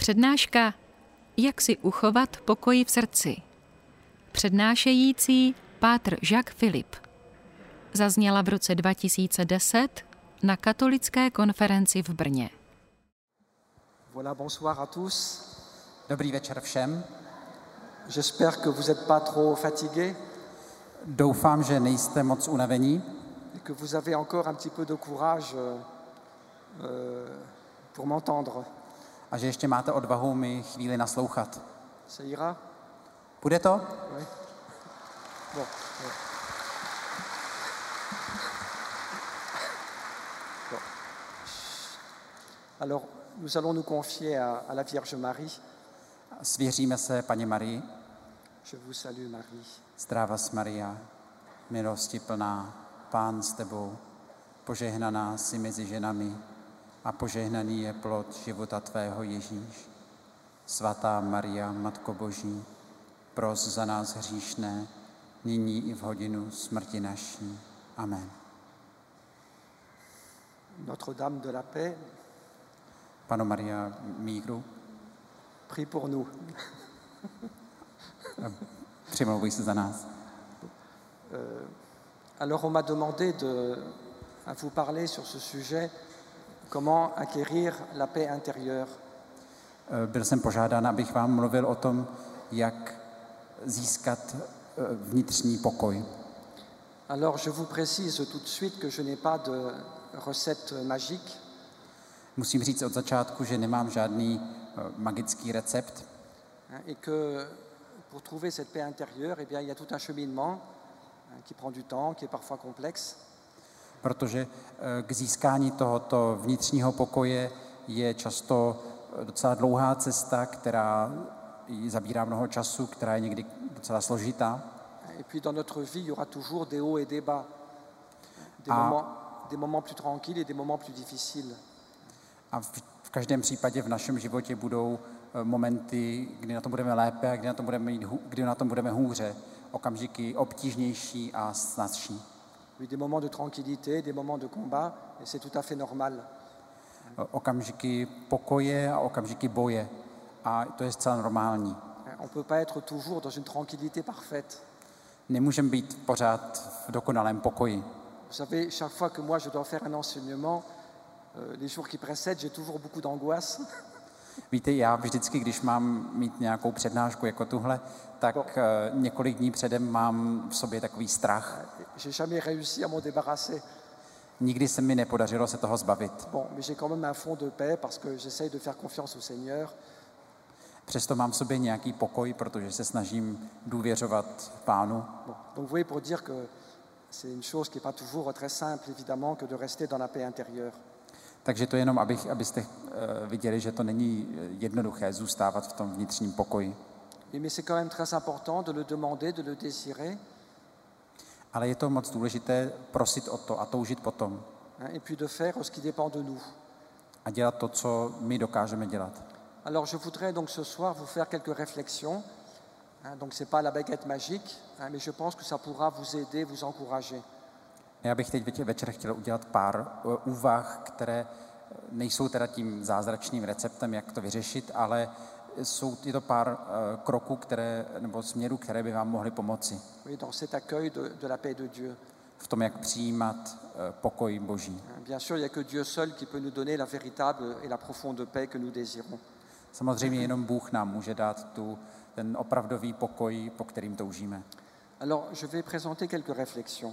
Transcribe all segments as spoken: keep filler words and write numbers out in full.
Přednáška Jak si uchovat pokoj v srdci. Přednášející pátr Jacques Philippe. Zazněla v roce dva tisíce deset na katolické konferenci v Brně. Voilà, bonsoir à tous. Dobrý večer všem. J'espère que vous n'êtes pas trop fatigués Doufám, že nejste moc unavení et que vous avez encore un petit peu de courage euh, pour m'entendre. a že ještě máte odvahu mi chvíli naslouchat. Ça ira? Bude to? Oui. Bon. ouais. Bon. Alors, nous allons nous confier à, à la Vierge Marie. Svěříme se Paně Marii. Je vous salue, Marie. Zdráva s Maria, milosti plná, Pán s tebou, požehnaná jsi mezi ženami a požehnaný je plod života tvého Ježíš. Svatá Maria, Matko Boží, pros za nás hříšné, nyní i v hodinu smrti naší. Amen. Notre Dame de la Paix, Pano Maria míru, prie pour nous. přimlouvuj se za nás. Euh, alors, on m'a demandé de à vous parler sur ce sujet, comment acquérir la paix intérieure. Byl jsem požádán, abych vám mluvil o tom, jak získat vnitřní pokoj. Alors, je vous précise tout de suite que je n'ai pas de recette magique. Musím říct od začátku, že nemám žádný magický recept. Et que pour trouver cette paix intérieure, eh bien, il y a tout un cheminement qui prend du temps, qui est parfois complexe. Protože k získání tohoto vnitřního pokoje je často docela dlouhá cesta, která zabírá mnoho času, která je někdy docela složitá. Et puis dans notre vie, il y aura toujours des hauts et des bas, des, A- moments, des moments plus tranquilles et des moments plus difficiles. A v, v každém případě v našem životě budou eh, momenty, kdy na tom budeme lépe a kdy na tom budeme, mít, hů- kdy na tom budeme hůře. Okamžiky obtížnější a snazší. Oui, des moments de tranquillité, des moments de combat, et c'est tout à fait normal. O- Okamžiky pokoje a okamžiky boje. A to je zcela normální. On ne peut pas être toujours dans une tranquillité parfaite. Nemůžeme být pořád v dokonalém pokoji. Vous savez, chaque fois que moi je dois faire un enseignement, euh, les jours qui précèdent, j'ai toujours beaucoup d'angoisse. Víte, já vždycky, když mám mít nějakou přednášku jako tuhle, tak eh, několik dní předem mám v sobě takový strach. J'ai jamais réussi à m'en débarrasser. Nikdy se mi nepodařilo se toho zbavit. Bon, mais j'ai quand même un fond de paix parce que j'essaye de faire confiance au Seigneur. Přesto mám v sobě nějaký pokoj, protože se snažím důvěřovat Pánu. Bon, donc vous voyez pour dire que c'est une chose qui n'est pas toujours très simple, évidemment, que de rester dans la paix intérieure. Takže to jenom, abych, abyste eh, viděli, že to není jednoduché zůstávat v tom vnitřním pokoji. Oui, mais c'est quand même très important de le demander, de le désirer, Ale je to moc důležité prosit o to a toužit potom. hein, et puis de faire ce qui dépend de nous. A dělat to, co my dokážeme dělat. Alors je voudrais donc ce soir vous faire quelques réflexions. Hein, donc ce n'est pas la baguette magique, hein, mais je pense que ça pourra vous aider, vous encourager. Já bych teď večer, večer chtěl udělat pár eh, úvah, které nejsou teda tím zázračným receptem, jak to vyřešit, ale jsou je to pár eh, kroků, které, nebo směrů, které by vám mohly pomoci Oui, dans cet accueil de, de la paix de Dieu. v tom, jak přijímat eh, pokoj Boží. Hein, Bien sûr, il n'y a que Dieu seul qui peut nous donner la véritable et la profonde paix que nous désirons. Samozřejmě jenom Bůh nám může dát tu, ten opravdový pokoj, po kterým toužíme. Alors, je vais présenter quelques réflexions.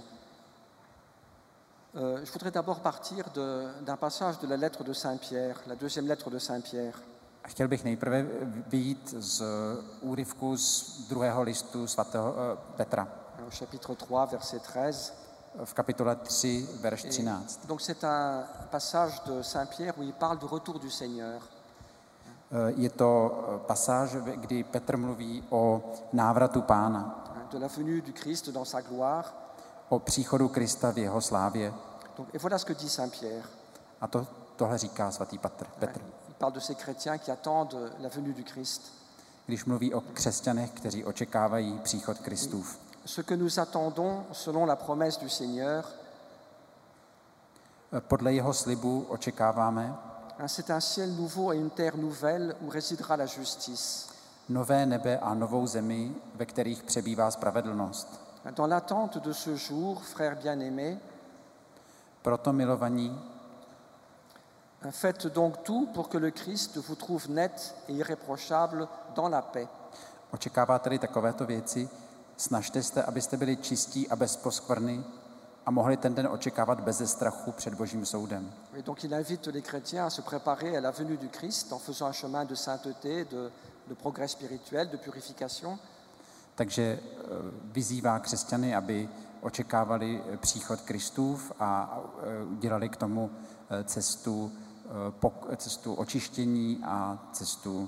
Euh, je voudrais d'abord partir de- d'un passage de la lettre de Saint Pierre, la deuxième lettre de Saint Pierre. A chtěl bych nejprve vyjít z úryvku z druhého listu svatého eh, Petra Au chapitre trois, verset treize. v kapitole tři, verš Et třináct. donc c'est un passage de Saint Pierre où il parle du retour du Seigneur. Eh, Je to eh, pasáž, kdy Petr mluví o návratu Pána, Hein, de la venue du Christ dans sa gloire. o příchodu Krista v jeho slávě. Donc, et voilà ce que dit Saint Pierre. A to, tohle říká svatý Petr, Petr, Il parle de ces chrétiens qui attendent la venue du Christ. když mluví o křesťanech, kteří očekávají příchod Kristův. Ce que nous attendons selon la promesse du Seigneur, Podle jeho slibu očekáváme, C'est un ciel nouveau et une terre nouvelle où résidera la justice. Nové nebe a novou zemi, ve kterých přebývá spravedlnost. Dans l'attente de ce jour, frères bien-aimés, Proto, milovaní, faites donc tout pour que le Christ vous trouve net et irréprochable dans la paix. očekává tedy takovéto věci, snažte se, abyste byli čistí a bez poskvrny a mohli ten den očekávat beze strachu před Božím soudem. Et donc il invite les chrétiens à se préparer à la venue du Christ en faisant un chemin de sainteté, de, de progrès spirituel, de purification. Takže vyzývá křesťany, aby očekávali příchod Kristův a udělali k tomu cestu, cestu očištění a cestu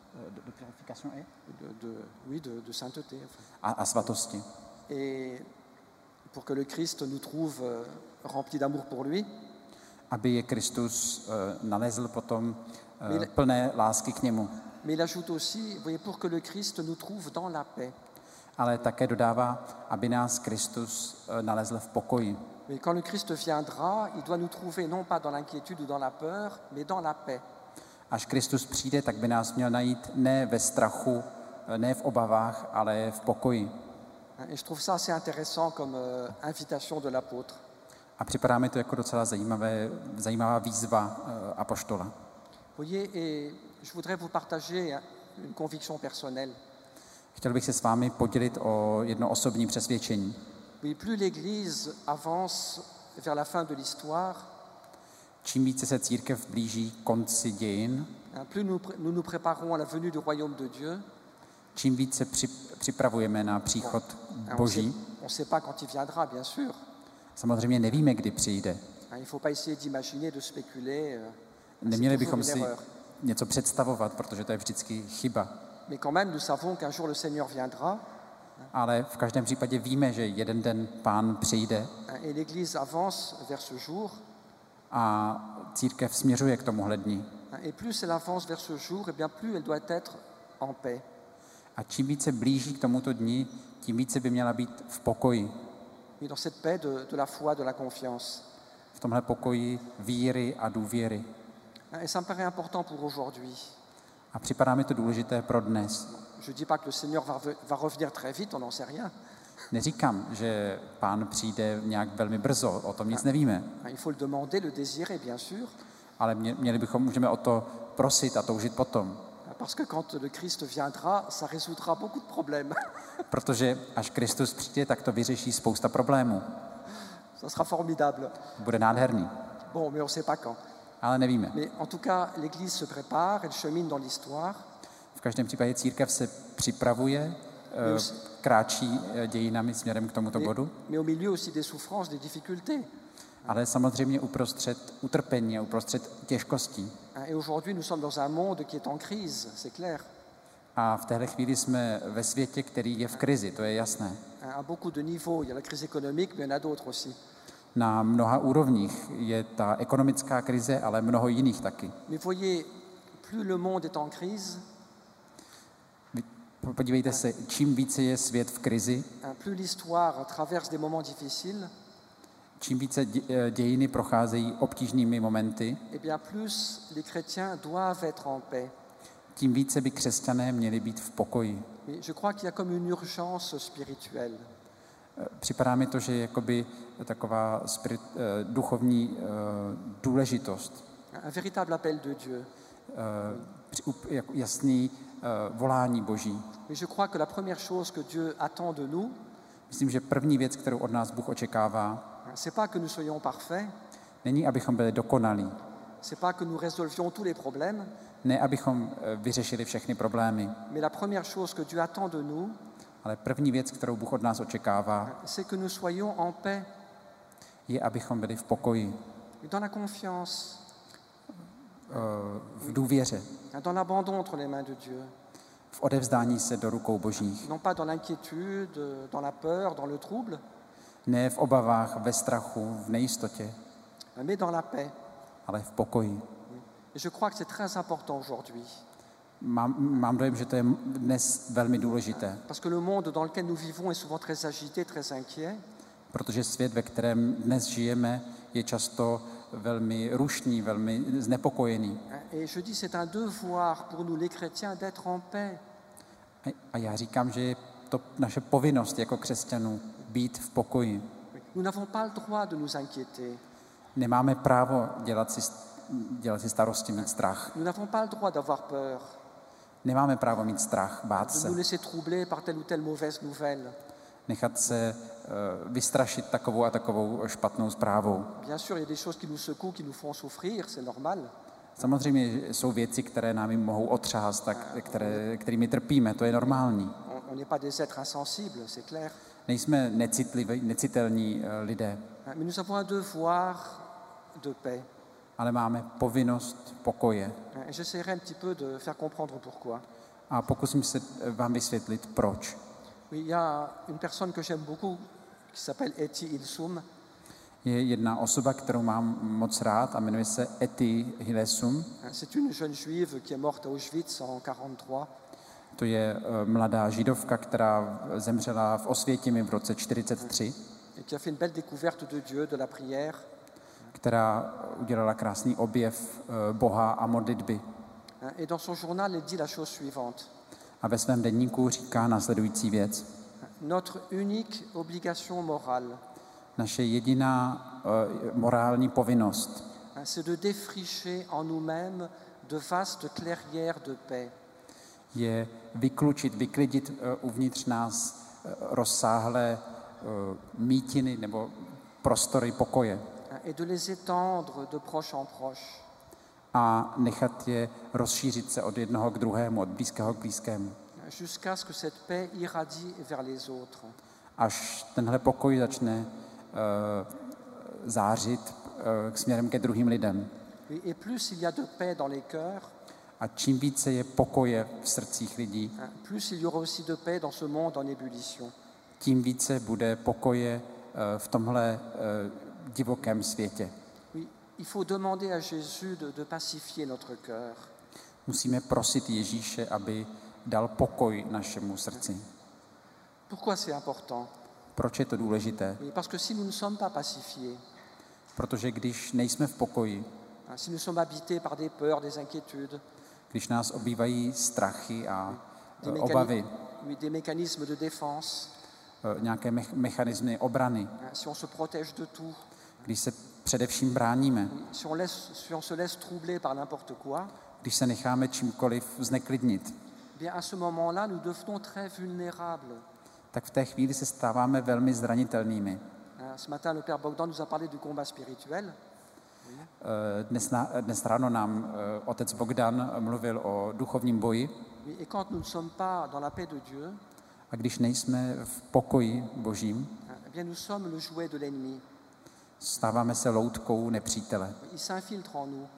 de, de, oui, de, de sainteté. a, a svatosti. Et pour que le Christ nous trouve remplis d'amour pour lui. Aby je Kristus nalezl potom plné lásky k němu. Mais il ajoute aussi, vous voyez, pour que le Christ nous trouve dans la paix. Ale také dodává, aby nás Kristus nalezl v pokoji. Mais quand le Christ viendra, il doit nous trouver non pas dans l'inquiétude ou dans la peur, mais dans la paix. Až Kristus přijde, tak by nás měl najít ne ve strachu, ne v obavách, ale v pokoji. Et je trouve ça assez intéressant comme euh, invitation de l'apôtre. A připadá mi to jako docela zajímavé, zajímavá výzva uh, apoštola. Voyez, et je voudrais vous partager une conviction personnelle. Chtěl bych se s vámi podělit o jedno osobní přesvědčení. Oui, plus l'Église avance vers la fin de l'histoire, čím více se církev blíží konci dějin, plus nous nous, nous préparons à la venue du royaume de Dieu, čím více připravujeme na příchod Boží. On ne sait pas quand il viendra, bien sûr. Samozřejmě nevíme, kdy přijde. Il ne faut pas essayer d'imaginer, de spéculer. Neměli bychom si něco představovat, protože to je vždycky chyba. Mais quand même, nous savons qu'un jour le Seigneur viendra. Ale v každém případě víme, že jeden den Pán přijde. Et l'Église avance vers ce jour. A církev směřuje k tomuhle dni. Et plus elle avance vers ce jour, et bien plus elle doit être en paix. A čím více blíží k tomuto dni, tím více by měla být v pokoji. Et dans cette paix de, de la foi, de la confiance. V tomhle pokoji víry a důvěry. Et ça me paraît important pour aujourd'hui. A připadá mi to důležité pro dnes. Je dis pas que le Seigneur va, va revenir très vite, on n'en sait rien. Neříkám, že Pán přijde nějak velmi brzo, o tom nic nevíme. Il faut le demander, le désirer, bien sûr. Ale měli bychom, můžeme o to prosit a toužit potom. Parce que quand le Christ viendra, ça résoudra beaucoup de problèmes. Protože až Kristus přijde, tak to vyřeší spousta problémů. Ça sera formidable. Bude nádherný. Bon, mais on sait pas quand. Ale nevíme. Mais en tout cas, l'Église se prépare, elle chemine dans l'histoire. V každém případě církev se připravuje, kráčí dějinami směrem k tomuto bodu. Mais au milieu aussi des souffrances, des difficultés. Ale samozřejmě uprostřed utrpení a uprostřed těžkostí. Et aujourd'hui, nous sommes dans un monde qui est en crise, c'est clair. A v téhle chvíli jsme ve světě, který je v krizi, to je jasné. À beaucoup de niveaux, il y a la crise économique, mais il y en a d'autres aussi. Na mnoha úrovních je ta ekonomická krize, ale mnoho jiných taky. Mais voyez, plus le monde est en crise, podívejte se, čím více je svět v krizi, plus l'histoire traverse des moments difficiles, čím více dějiny procházejí obtížnými momenty, et bien plus les chrétiens doivent être en paix. Tím více by křesťané měli být v pokoji. Je crois qu'il y a comme une urgence spirituelle. Připadá mi to, že je jakoby taková spirit, duchovní důležitost. Un véritable appel de Dieu. Jasný volání Boží. Mais je crois que la première chose que Dieu attend de nous, myslím, že první věc, kterou od nás Bůh očekává, c'est pas que nous soyons parfaits. Není, abychom byli dokonalí. C'est pas que nous résolvions tous les problèmes. Ne, abychom vyřešili všechny problémy. Mais la première chose que Dieu attend de nous, ale první věc, kterou Bůh od nás očekává, c'est que nous soyons en paix. Je, abychom byli v pokoji. Dans la confiance. V důvěře. Dans l'abandon entre les mains de Dieu. V odevzdání se do rukou Božích. Non pas dans l'inquiétude, dans la peur, dans le trouble. Ne v obavách, ve strachu, v nejistotě. Mais dans la paix. Ale v pokoji. Et je crois que c'est très important aujourd'hui. Mám, mám dojem, že to je dnes velmi důležité. Parce que le monde dans lequel nous vivons est souvent très agité, très inquiet. Protože svět, ve kterém dnes žijeme, je často velmi rušný, velmi znepokojený. Et je dis, c'est un devoir pour nous les chrétiens d'être en paix. A- A já říkám, že je to naše povinnost jako křesťanů být v pokoji. Nous n'avons pas le droit de nous inquiéter. Nemáme právo dělat si, dělat si starosti, mít strach. Nous n'avons pas le droit d'avoir peur, Nemáme právo mít strach, bát de se, nous laisser troubler par telle ou telle mauvaise nouvelle. nechat se uh, vystrašit takovou a takovou špatnou zprávou. Bien sûr, il y a des choses qui nous secouent, qui nous font souffrir, c'est normal. Samozřejmě jsou věci, které nám mohou otřást, tak, které, kterými trpíme, to je normální. On on n'est pas des êtres insensibles, c'est clair. Nejsme necitliví, necitelní uh, lidé, Mais nous avons un devoir de paix. ale máme povinnost pokoje. Et j'essaierai un petit peu de faire comprendre pourquoi. A pokusím se vám vysvětlit, proč. Oui, il y a une personne que j'aime beaucoup qui s'appelle Eti Ilsum. Je jedna osoba, kterou mám moc rád a jmenuje se Eti Hilesum. C'est une jeune juive qui est morte à Auschwitz en quarante-trois. To je uh, mladá židovka, která zemřela v Osvětimi v roce čtyřicet tři, Et qui a fait une belle découverte de Dieu, de la prière. která udělala krásný objev uh, Boha a modlitby. Et dans son journal, elle dit la chose suivante. A ve svém deníku říká následující věc. Notre unique obligation morale, Naše jediná uh, morální povinnost c'est de défricher en nous-mêmes de vastes clairières de paix. je vyklučit, vyklidit uh, uvnitř nás uh, rozsáhlé uh, mítiny nebo prostory pokoje Et de les étendre de proche en proche. a nechat je rozšířit se od jednoho k druhému, od blízkého k blízkému, Jusqu'à ce que cette paix irradie vers les autres. až tenhle pokoj začne uh, zářit uh, k směrem ke druhým lidem. Et et plus il y a de paix dans les cœurs, A čím více je pokoje v srdcích lidí, hein, plus il y aura aussi de paix dans ce monde en ébullition. tím více bude pokoje uh, v tomhle uh, divokém světě. Oui, il faut demander à Jésus de, de pacifier notre cœur. Musíme prosit Ježíše, aby dal pokoj našemu srdci. Pourquoi c'est important? Proč je to důležité? Oui, parce que si nous ne sommes pas pacifiés, Protože když nejsme v pokoji, hein, si nous sommes habités par des peurs, des inquiétudes, když nás obývají strachy a des, uh, mécani- obavy, oui, des mécanismes de défense, uh, nějaké me- mechanismy obrany, hein, si on se protège de tout, když se především bráníme, oui, si, on laisse, si on se laisse troubler par n'importe quoi, když se necháme čímkoliv zneklidnit, eh bien à ce moment-là, nous devenons très vulnérables. tak v té chvíli se stáváme velmi zranitelnými. Hein, Ce matin, le Père Bogdan nous a parlé du combat spirituel. Uh, Dnes, na, dnes ráno nám uh, otec Bogdan mluvil o duchovním boji Oui, et quand nous ne sommes pas dans la paix de Dieu, a když nejsme v pokoji božím, hein, eh bien nous sommes le jouet de l'ennemi. stáváme se loutkou nepřítele. Il s'infiltre en nous.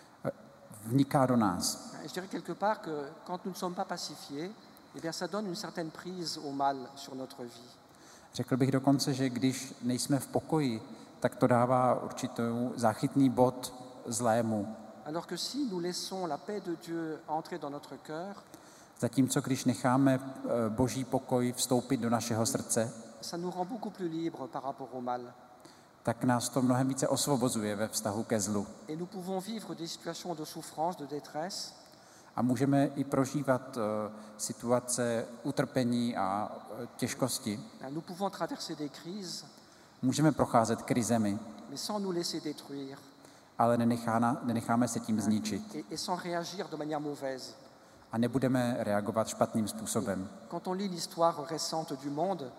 Vniká do nás. Je dirais quelque part que quand nous ne sommes pas pacifiés, eh bien ça donne une certaine prise au mal sur notre vie. Řekl bych dokonce, že když nejsme v pokoji, tak to dává určitou záchytný bod zlému. Alors que si nous laissons la paix de Dieu entrer dans notre cœur, Zatímco když necháme eh, boží pokoj vstoupit do našeho srdce, ça nous rend beaucoup plus libres par rapport au mal. tak nás to mnohem více osvobozuje ve vztahu ke zlu. Et nous pouvons vivre des situations de souffrance, de détresse, A můžeme i prožívat eh, situace utrpení a eh, těžkosti. nous pouvons traverser des crises, Můžeme procházet krizemi, mais sans nous laisser détruire ale nenechána, nenecháme se tím zničit. et, et sans réagir de manière mauvaise. A nebudeme reagovat špatným způsobem. Quand on lit l'histoire récente du monde,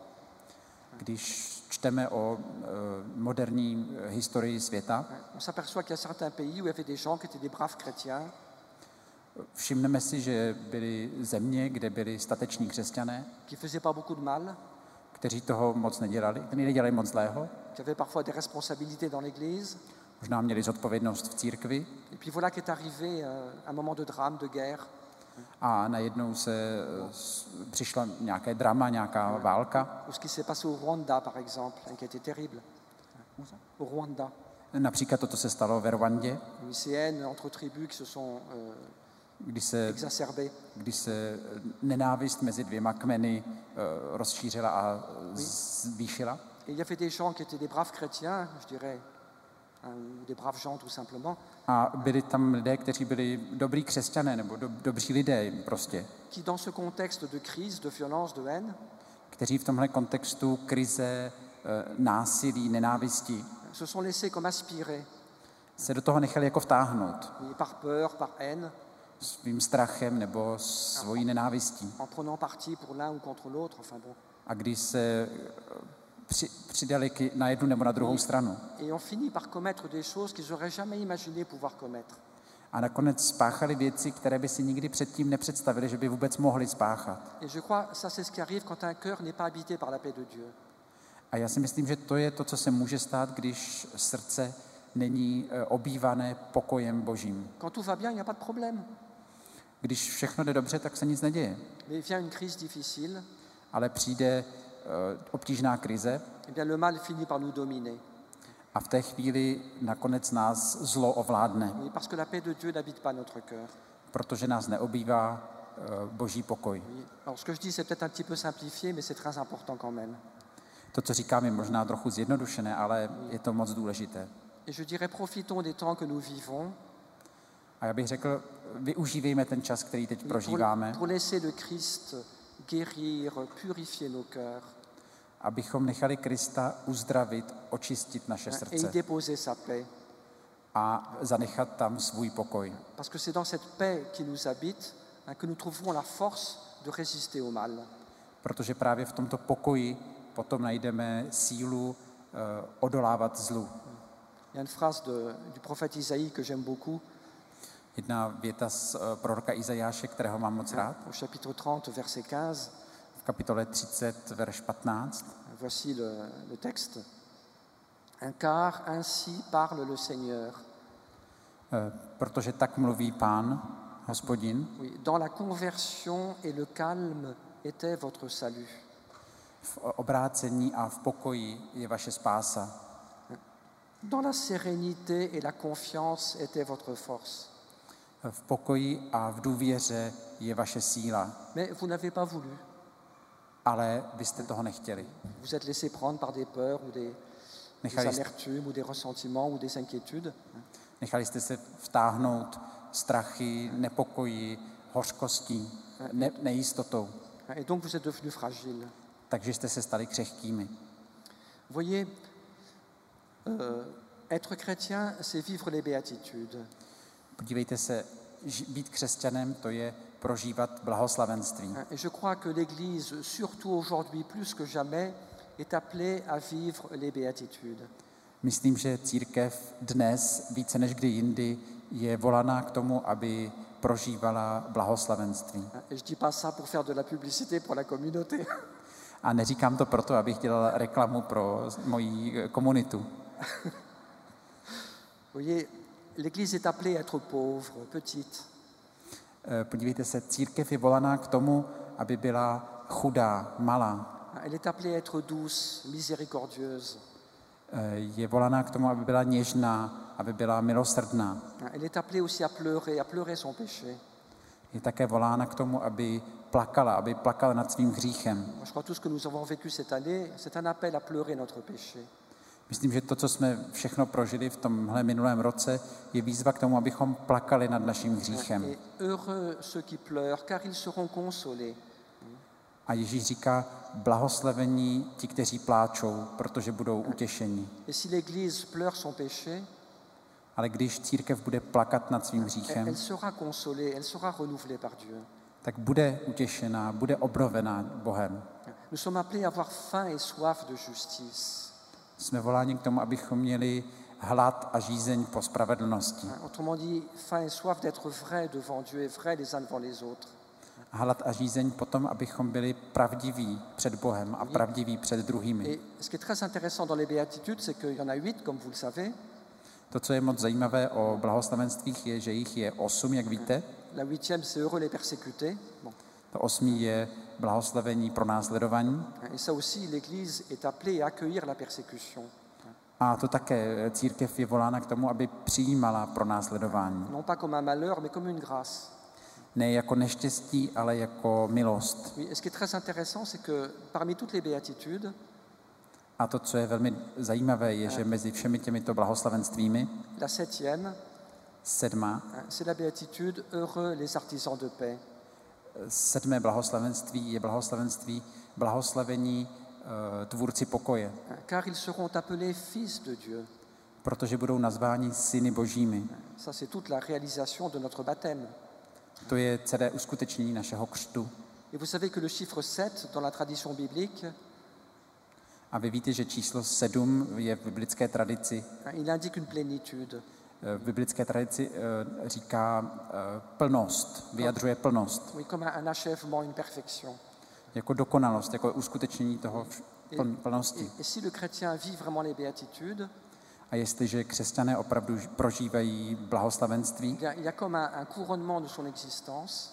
Když čteme o eh, moderní eh, historii světa, on s'aperçoit qu'il y a certains pays où il y avait des gens qui étaient des braves chrétiens, všimneme si, že byly země, kde byli stateční křesťané, qui ne faisaient pas beaucoup de mal, kteří toho moc nedělali, kteří nedělali moc zlého, qui avaient parfois des responsabilités dans l'Église. možná měli zodpovědnost v církvi Et puis voilà qu'est arrivé euh, un moment de drame, de guerre. a najednou se eh, s- přišla nějaké drama, nějaká válka. Ou ce qui s'est passé au Rwanda, par exemple, hein, qui a été terrible. Au Rwanda. Například toto se stalo ve Rwandě, Une lycéenne entre tribus qui se sont euh, kdy se, exacerbées. kdy se nenávist mezi dvěma kmeny eh, rozšířila a zvýšila. Et il y avait des gens qui étaient des braves chrétiens, je dirais, ou des braves gens tout simplement, A byli tam lidé, kteří byli dobrý křesťané nebo do, dobří lidé prostě, qui dans ce contexte de crise, de violence, de haine, kteří v tomhle kontextu krize, eh, násilí, nenávisti se sont laissés comme aspirer, se do toho nechali jako vtáhnout oui, par peur, par haine, svým strachem nebo svojí nenávistí. en prenant parti pour l'un ou contre l'autre, enfin bon. A když se při, přidali k, na jednu nebo na druhou stranu. Et on finit par commettre des choses qu'ils n'auraient jamais imaginé pouvoir commettre. A nakonec spáchali věci, které by si nikdy předtím nepředstavili, že by vůbec mohli spáchat. Et je crois ça c'est ce qui arrive quand un cœur n'est pas habité par la paix de Dieu. A já si myslím, že to je to, co se může stát, když srdce není eh, obývané pokojem Božím. Quand tout va bien, il n'y a pas de problème. Když všechno jde dobře, tak se nic neděje. Mais vient une crise difficile, Ale přijde eh, obtížná krize eh bien le mal finit par nous dominer. a v té chvíli nakonec nás zlo ovládne, Oui, parce que la paix de Dieu n'habite pas notre cœur. protože nás neobývá eh, Boží pokoj. Oui. Alors ce que je dis c'est peut-être un petit peu simplifié, mais c'est très important quand même. To, co říkám, je možná trochu zjednodušené, ale je to moc důležité. Et je dirais profitons des temps que nous vivons A já bych řekl, využívejme ten čas, který teď pour, prožíváme, pour laisser le Christ guérir, purifier nos cœurs abychom nechali Krista uzdravit, očistit naše hein, et y srdce déposer sa paix. a zanechat tam svůj pokoj. Parce que c'est dans cette paix qui nous habite hein, que nous trouverons la force de résister au mal. Protože právě v tomto pokoji potom najdeme sílu uh, odolávat zlu. Il y a une phrase de, du prophète Isaïe que j'aime beaucoup, Jedna věta z uh, proroka Izajáše, kterého mám moc rád, au chapitre trente, verset quinze. v kapitole třicet, verš patnáct. Voici le, le texte. Car ainsi parle le Seigneur. Uh, protože tak mluví Pán, Hospodin, Oui, dans la conversion et le calme était votre salut. v obrácení a v pokoji je vaše spása. Dans la sérénité et la confiance était votre force. V pokoji a v důvěře je vaše síla. Mais vous n'avez pas voulu. Ale vy jste toho nechtěli. Vous êtes laissé prendre par des peurs ou des, des Nechali, jste- amertumes ou des ressentiments ou des inquiétudes. nechali jste se vtáhnout strachy, nepokoji, hořkostí, ne, nejistotou. Et donc vous êtes devenus fragiles. Takže jste se stali křehkými. Voyez, euh, être chrétien, c'est vivre les béatitudes. Podívejte se, ži- být křesťanem, to je prožívat blahoslavenství. Et je crois que l'Église, surtout aujourd'hui plus que jamais, est appelée à vivre les béatitudes. Myslím, že církev dnes více než kdy jindy je volaná k tomu, aby prožívala blahoslavenství. Et je dis pas ça pour faire de la publicité pour la communauté. A neříkám to proto, abych dělal reklamu pro moji komunitu. Voyez, l'Église est appelée à être pauvre, petite. Eh, Podívejte se, církev je volaná k tomu, aby byla chudá, malá. Elle est appelée à être douce, miséricordieuse. Eh, Je volaná k tomu, aby byla něžná, aby byla milosrdná. Elle est appelée aussi à pleurer, à pleurer son péché. Je také volána k tomu, aby plakala, aby plakala nad svým hříchem. Moi, je crois que tout ce que nous avons vécu cette année, c'est un appel à pleurer notre péché. Myslím, že to, co jsme všechno prožili v tomhle minulém roce, je výzva k tomu, abychom plakali nad naším hříchem. Et heureux ceux qui pleurent, car ils seront consolés. A Ježíš říká, blahoslavení ti, kteří pláčou, protože budou utěšeni. Et si l'Église pleure son péché, Ale když církev bude plakat nad svým elle, hříchem, elle sera consolée, elle sera renouvelée par Dieu. tak bude utěšená, bude obnovená Bohem. Nous sommes appelés à avoir faim et soif de justice. Jsme voláni k tomu, abychom měli hlad a žízeň po spravedlnosti. Autrement dit, faim et soif d'être vrai devant Dieu et vrai les uns devant les autres. Hlad a žízeň potom, abychom byli pravdiví před Bohem a pravdiví před druhými. Et ce qui est très intéressant dans les béatitudes, c'est qu'il y en a huit, comme vous le savez. To, co je moc zajímavé o blahoslavenstvích, je, že jich je osm, jak víte. La huitième, c'est heureux les persécutés. Bon. To osmý je blahoslavení pro následování. Et ça aussi, l'Église est appelée à accueillir la persécution. A to také církev je volána k tomu, aby přijímala pro následování. Non pas comme un malheur, mais comme une grâce. Ne jako neštěstí, ale jako milost. Oui, et ce qui est très intéressant, c'est que parmi toutes les béatitudes, A to, co je velmi zajímavé, je, že mezi všemi těmito blahoslavenstvími La septième, sedma, c'est la béatitude heureux les artisans de paix. sedmé blahoslavenství je blahoslavenství blahoslavení uh, tvůrci pokoje, Car ils seront appelés fils de Dieu. protože budou nazváni syny božími. Ça, c'est toute la réalisation de notre baptême. To je celé uskutečnění našeho křtu. Et vous savez que le chiffre sept, dans la tradition biblique, A vy víte, že číslo sedm je v biblické tradici. il indique une plénitude. V biblické tradici uh, říká uh, plnost, vyjadřuje plnost. Oui, comme un achèvement, une perfection. Jako dokonalost, jako uskutečnění toho pln, plnosti. Et, et si le chrétien vit vraiment les béatitudes, A jestliže křesťané opravdu prožívají blahoslavenství, il y a, il y a comme un, un couronnement de son existence,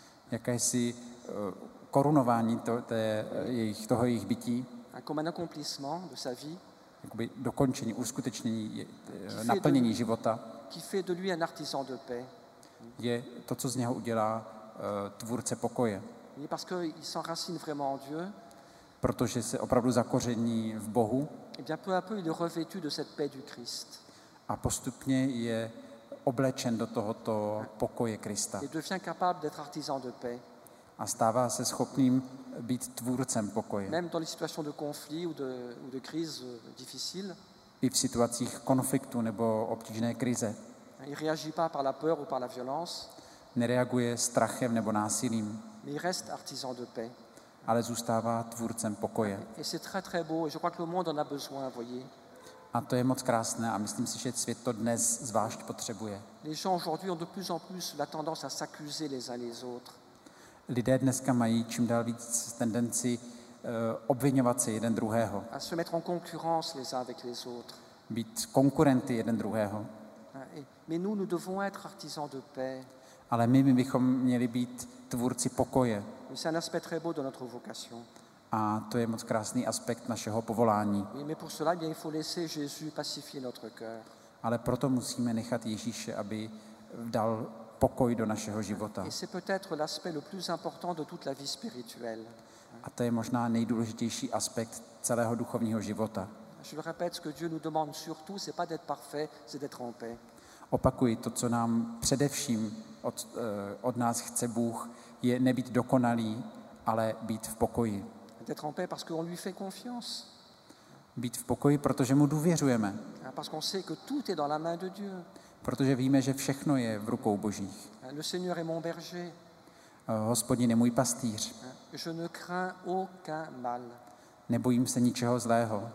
jakési uh, korunování to, té, jejich, toho jejich bytí, un, comme un accomplissement de sa vie, jakoby dokončení, uskutečnění, naplnění života, qui fait de lui un artisan de paix. je to, co z něho udělá uh, tvůrce pokoje. Oui, parce qu'il s'enracine vraiment en Dieu, Protože se opravdu zakoření v Bohu et bien peu à peu il est revêtu de cette paix du Christ a postupně je oblečen do tohoto pokoje Krista. et devient capable d'être artisan de paix, A stává se schopným být tvůrcem pokoje. même dans les situations de conflit ou de, ou de crise euh, difficile. I v situacích konfliktu nebo obtížné krize. Il ne réagit pas par la peur ou par la violence, Nereaguje strachem nebo násilím, mais il reste artisan de paix. ale zůstává tvůrcem pokoje. Et c'est très très beau, et je crois que le monde en a besoin, voyez. A to je moc krásné a myslím si, že svět to dnes zvlášť potřebuje. Les gens aujourd'hui ont de plus en plus la tendance à s'accuser les uns les autres. Lidé dneska mají čím dál víc tendenci uh, obvinovat se jeden druhého, À se mettre en concurrence les uns avec les autres. být konkurenty jeden druhého. Et- mais nous, nous devons être artisans de paix. Ale my, my bychom měli být tvůrci pokoje. Et c'est un aspect très beau de notre vocation. A to je moc krásný aspekt našeho povolání. Oui, mais pour cela, eh bien, il faut laisser Jésus pacifier notre cœur. Ale proto musíme nechat Ježíše, aby dal pokoj do našeho života. Et c'est peut-être l'aspect le plus important de toute la vie spirituelle. A to je možná nejdůležitější aspekt celého duchovního života. Je le répète, ce que Dieu nous demande surtout, c'est pas d'être parfait, c'est d'être en paix. Opakuji, to, co nám především od, eh, od nás chce Bůh, je nebýt dokonalý, ale být v pokoji. D'être en paix parce qu'on lui fait confiance. Být v pokoji, protože mu důvěřujeme. Hein, parce qu'on sait que tout est dans la main de Dieu. Protože víme, že všechno je v rukou Božích. Hein, le Seigneur est mon berger. Eh, Hospodin je můj pastýř. Hein, je ne crains aucun mal. Nebojím se ničeho zlého.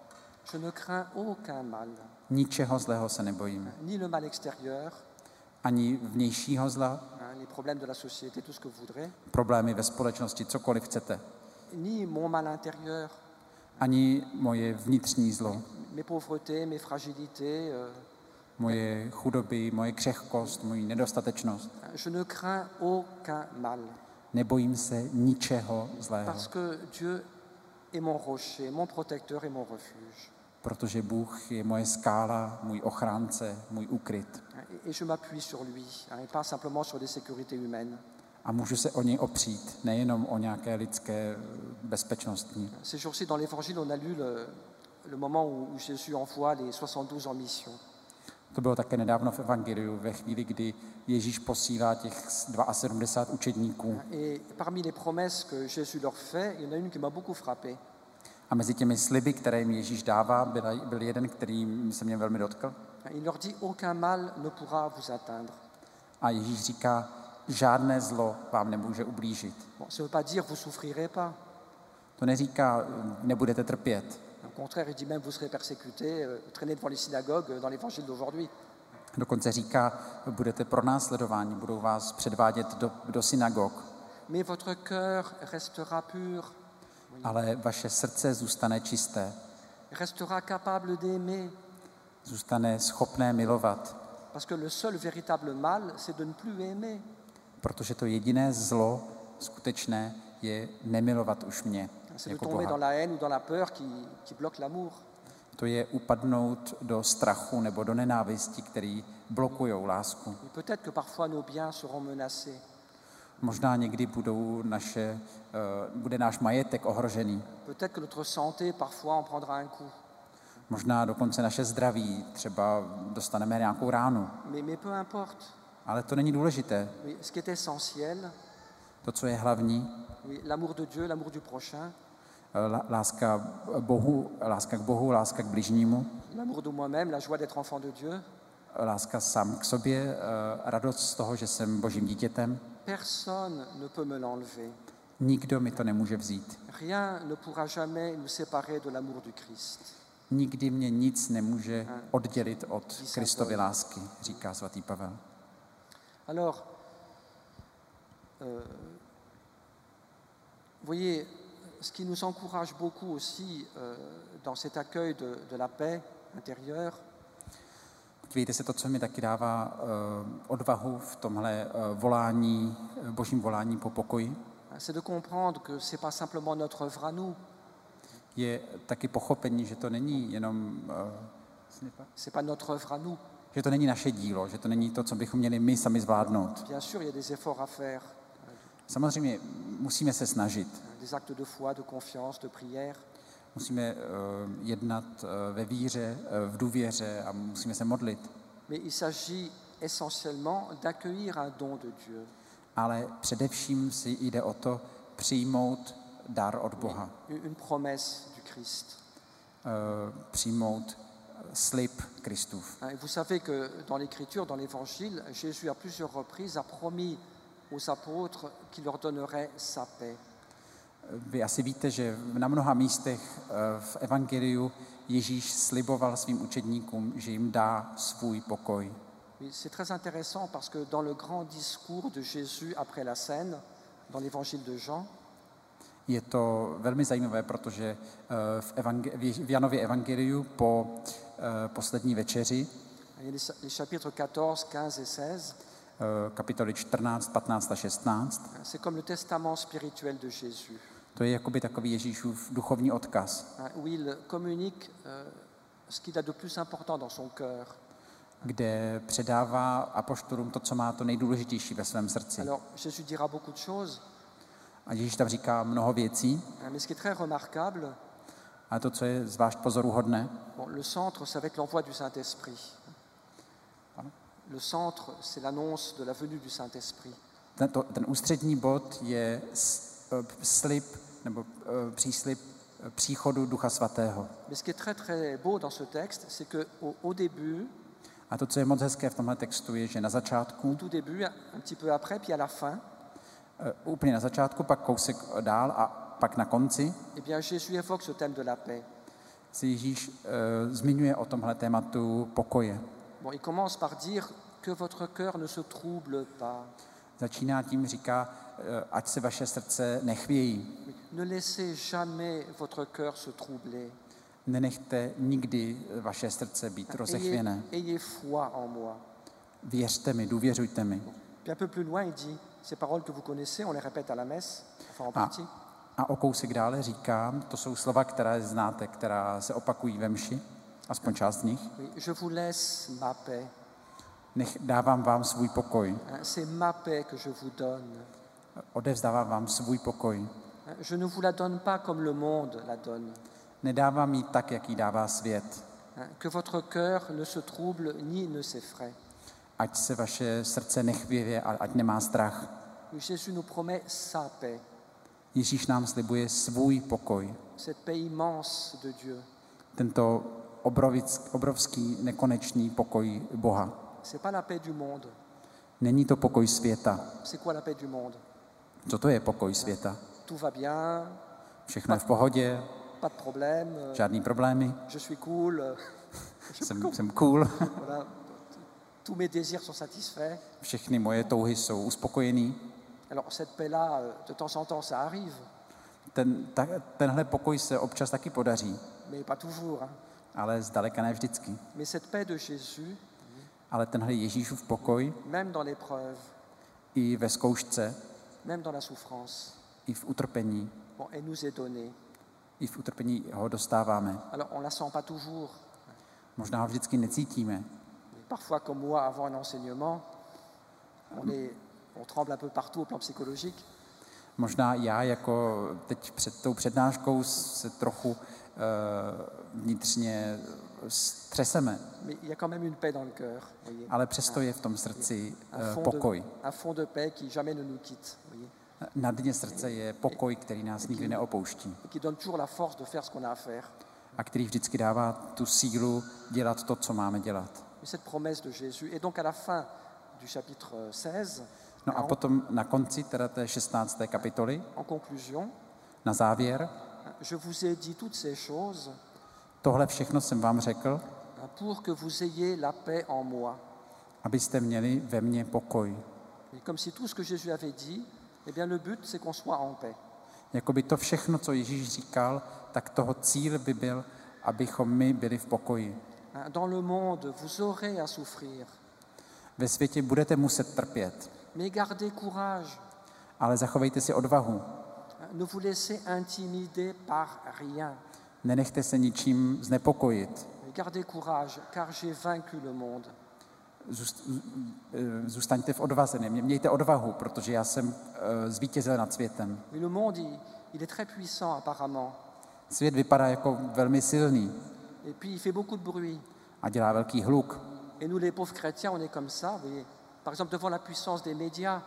Je ne crains aucun mal. Ničeho zlého se nebojím. Ni le mal extérieur, Ani vnějšího zla, hein, les problèmes de la société, tout ce que vous voudrez, problémy ve společnosti, cokoliv chcete. ni mon mal intérieur, Ani moje vnitřní zlo, mes pauvretés, mes fragilités. euh, moje chudoby, moje křehkost, moji nedostatečnost. Je ne crains aucun mal. Nebojím se ničeho zlého, Parce que Dieu est mon rocher, mon protecteur et mon refuge. protože Bůh je moje skála, můj ochránce, můj úkryt. Et et je m'appuie sur lui, hein, et pas simplement sur des sécurités humaines. A můžu se o něj opřít, nejenom o nějaké lidské bezpečnostní. Ces jours-ci, dans l'Évangile, on a lu le, le moment où où Jésus envoie les soixante-douze en mission. To bylo také nedávno v Evangeliu, ve chvíli, kdy Ježíš posílá těch sedmdesát dva učedníků. Et parmi les promesses que Jésus leur fait, il y en a une qui m'a beaucoup frappé. A mezi těmi sliby, které jim Ježíš dává, byl, byl jeden, který se mě velmi dotkl. Il leur dit « Aucun mal ne pourra vous atteindre A Ježíš říká, žádné zlo vám nemůže ublížit. ». Bon, ça ne veut pas dire « vous souffrirez pas ». To neříká, nebudete trpět. Au contraire, il dit même « vous serez persécutés, euh, traînés devant les synagogues euh, dans l'Évangile d'aujourd'hui ». Dokonce říká, budete pronásledováni, budou vás předvádět do, do synagog, Mais votre cœur restera pur, ale vaše srdce zůstane čisté, restera capable d'aimer. zůstane schopné milovat, Parce que le seul véritable mal, c'est de ne plus aimer. protože to jediné zlo skutečné je nemilovat už mě C'est de jako tomber dans Boha. la haine ou dans la peur qui, qui bloque l'amour. To je upadnout do strachu nebo do nenávisti, který blokují lásku. Et peut-être que parfois nos biens seront menacés. Možná někdy budou naše, uh, bude náš majetek ohrožený. Peut-être que notre santé, parfois, en prendra un coup. Možná dokonce naše zdraví, třeba dostaneme nějakou ránu. Mais, mais peu importe. Ale to není důležité. Oui, ce qui est essentiel, To, co je hlavní, oui, l'amour de Dieu, l'amour du prochain, láska Bohu, láska k Bohu, láska k bližnímu, l'amour de moi-même, la joie d'être enfant de Dieu. láska sám k sobě, radost z toho, že jsem Božím dítětem. Personne ne peut me l'enlever. Nikdo mi to nemůže vzít. Rien ne pourra jamais nous séparer de l'amour du Christ. Nikdy mě nic nemůže oddělit od Kristovy lásky, říká svatý Pavel. Alors, euh, vous voyez, ce qui nous encourage beaucoup aussi euh, dans cet accueil de, de la paix intérieure, Víte se, to, co mi taky dává uh, odvahu v tomhle uh, volání, uh, božím volání po pokoji, c'est de comprendre que ce n'est pas simplement notre œuvre à nous, je taky pochopení, že to není jenom, uh, c'est pas notre œuvre à nous. že to není naše dílo, že to není to, co bychom měli my sami zvládnout. Bien sûr, il y a des efforts à faire, Samozřejmě musíme se snažit, des actes de foi, de confiance, de prière, musíme uh, jednat uh, ve víře, uh, v důvěře a musíme se modlit. mais il s'agit essentiellement d'accueillir un don de Dieu. Ale především si jde o to přijmout dar od Boha. Une promesse du Christ. Uh, přijmout slib Kristův. Et vous savez que dans l'Écriture, dans l'Évangile, Jésus à plusieurs reprises a promis aux apôtres qu'il leur donnerait sa paix. Vy asi víte, že na mnoha místech v Evangeliu Ježíš sliboval svým učedníkům, že jim dá svůj pokoj. C'est très intéressant parce que dans le grand discours de Jésus après la scène, dans l'Évangile de Jean, je to velmi zajímavé, protože v, evangel- v Janově Evangeliu po uh, poslední večeři, les chapitres quatorze, quinze et seize, uh, kapitoly čtrnáct, patnáct a šestnáct, c'est comme le testament spirituel de Jésus. To je jakoby takový Ježíšův duchovní odkaz, où il communique euh, ce qu'il a de plus important dans son cœur. Kde předává apoštolům to, co má to nejdůležitější ve svém srdci. Alors, Jésus dira beaucoup de choses. A Ježíš tam říká mnoho věcí. Mais ce qui est très remarquable, a to, co je zvlášť pozoruhodné, bon, le centre, ça va être l'envoi du Saint-Esprit. Le centre, c'est l'annonce de la venue du Saint-Esprit. Ten, to, ten ústřední bod je slib nebo uh, příslib uh, příchodu Ducha Svatého. Mais ce qui est très très beau dans ce texte, c'est que au, au début, a to, co je moc hezké v tomhle textu, je, že na začátku, au tout début, un petit peu après, puis à la fin, uh, úplně na začátku, pak kousek dál a pak na konci, eh bien Jésus évoque ce thème de la paix. Se Ježíš uh, zmiňuje o tomhle tématu pokoje. Bon, il commence par dire que votre cœur ne se trouble pas. Začíná tím, říká, ať se vaše srdce nechvějí. Ne laissez jamais votre cœur se troubler. Nenechte nikdy vaše srdce být rozechvěné. Ayez foi en moi. Věřte mi, důvěřujte mi. Puis un peu plus loin, il dit, ces paroles que vous connaissez, on les répète à la messe, enfin en partie. A o kousek dále říká, to jsou slova, která znáte, která se opakují ve mši, aspoň část z nich. Je vous laisse ma paix. Nech, dávám vám svůj pokoj. C'est ma paix que je vous donne. Odevzdávám vám svůj pokoj. Je ne vous la donne pas comme le monde la donne. Nedávám ji tak, jak ji dává svět. Que votre cœur ne se trouble ni ne s'effraie. Ať se vaše srdce nechvěje a ať nemá strach. Jésus nous promet sa paix. Ježíš nám slibuje svůj pokoj. Cette paix immense de Dieu. Tento obrovský, nekonečný pokoj Boha. C'est pas la paix du monde. Není to pokoj světa. C'est quoi la paix du monde? Co to je pokoj světa? Tout va bien. Všechno je v pohodě. Pas de problème. Žádný problémy. Je suis cool. jsem, jsem cool. Voilà. Tous mes désirs sont satisfaits. Všechny moje touhy jsou uspokojený. Alors cette paix-là, de temps en temps, ça arrive. Ten, ta, tenhle pokoj se občas taky podaří. Mais pas toujours. Hein. Ale zdaleka ne vždycky. Mais cette paix de Jésus, ale tenhle Ježíšův pokoj, même dans l'épreuve, i ve zkoušce, même dans la souffrance, i v utrpení, bon, elle nous est donnée. I v utrpení ho dostáváme. Alors on la sent pas toujours. Možná ho vždycky necítíme. Parfois, comme moi, avant un enseignement, on est on tremble un peu partout au plan psychologique. Možná já jako teď před tou přednáškou se trochu uh, vnitřně střeseme, Mais il y a quand même une paix dans le cœur. Voyez. ale přesto je v tom srdci Un uh, fond, pokoj. de, un fond de paix qui jamais ne nous quitte. Voyez. Na dně srdce je pokoj, který nás nikdy neopouští Et qui donne toujours la force de faire ce qu'on a à faire. a který vždycky dává tu sílu dělat to, co máme dělat. Et cette promesse de Jésus. Et donc à la fin du chapitre seize, No a en, potom na konci teda té šestnácté kapitoly, en conclusion, na závěr, je vous ai dit toutes ces choses tohle všechno jsem vám řekl, pour que vous ayez la paix en moi. abyste měli ve mně pokoj. Et comme si tout ce que Jésus avait dit, eh bien le but c'est qu'on soit en paix. Jakoby to všechno, co Ježíš říkal, tak toho cíl by byl, abychom my byli v pokoji. Dans le monde, vous aurez à souffrir, Ve světě budete muset trpět, mais gardez courage. ale zachovejte si odvahu. Ne vous laissez intimider par rien. Nenechte se ničím znepokojit. Gardez courage, car j'ai vaincu le monde. Zůst- Zůstaňte v odvaze, ne- mějte odvahu, protože já jsem eh, zvítězil nad světem. Mais le monde, il, il est très puissant apparemment. Svět vypadá jako velmi silný Et puis il fait beaucoup de bruit. a dělá velký hluk. Et nous les pauvres chrétiens, on est comme ça, vous voyez. Par exemple, devant la puissance des médias,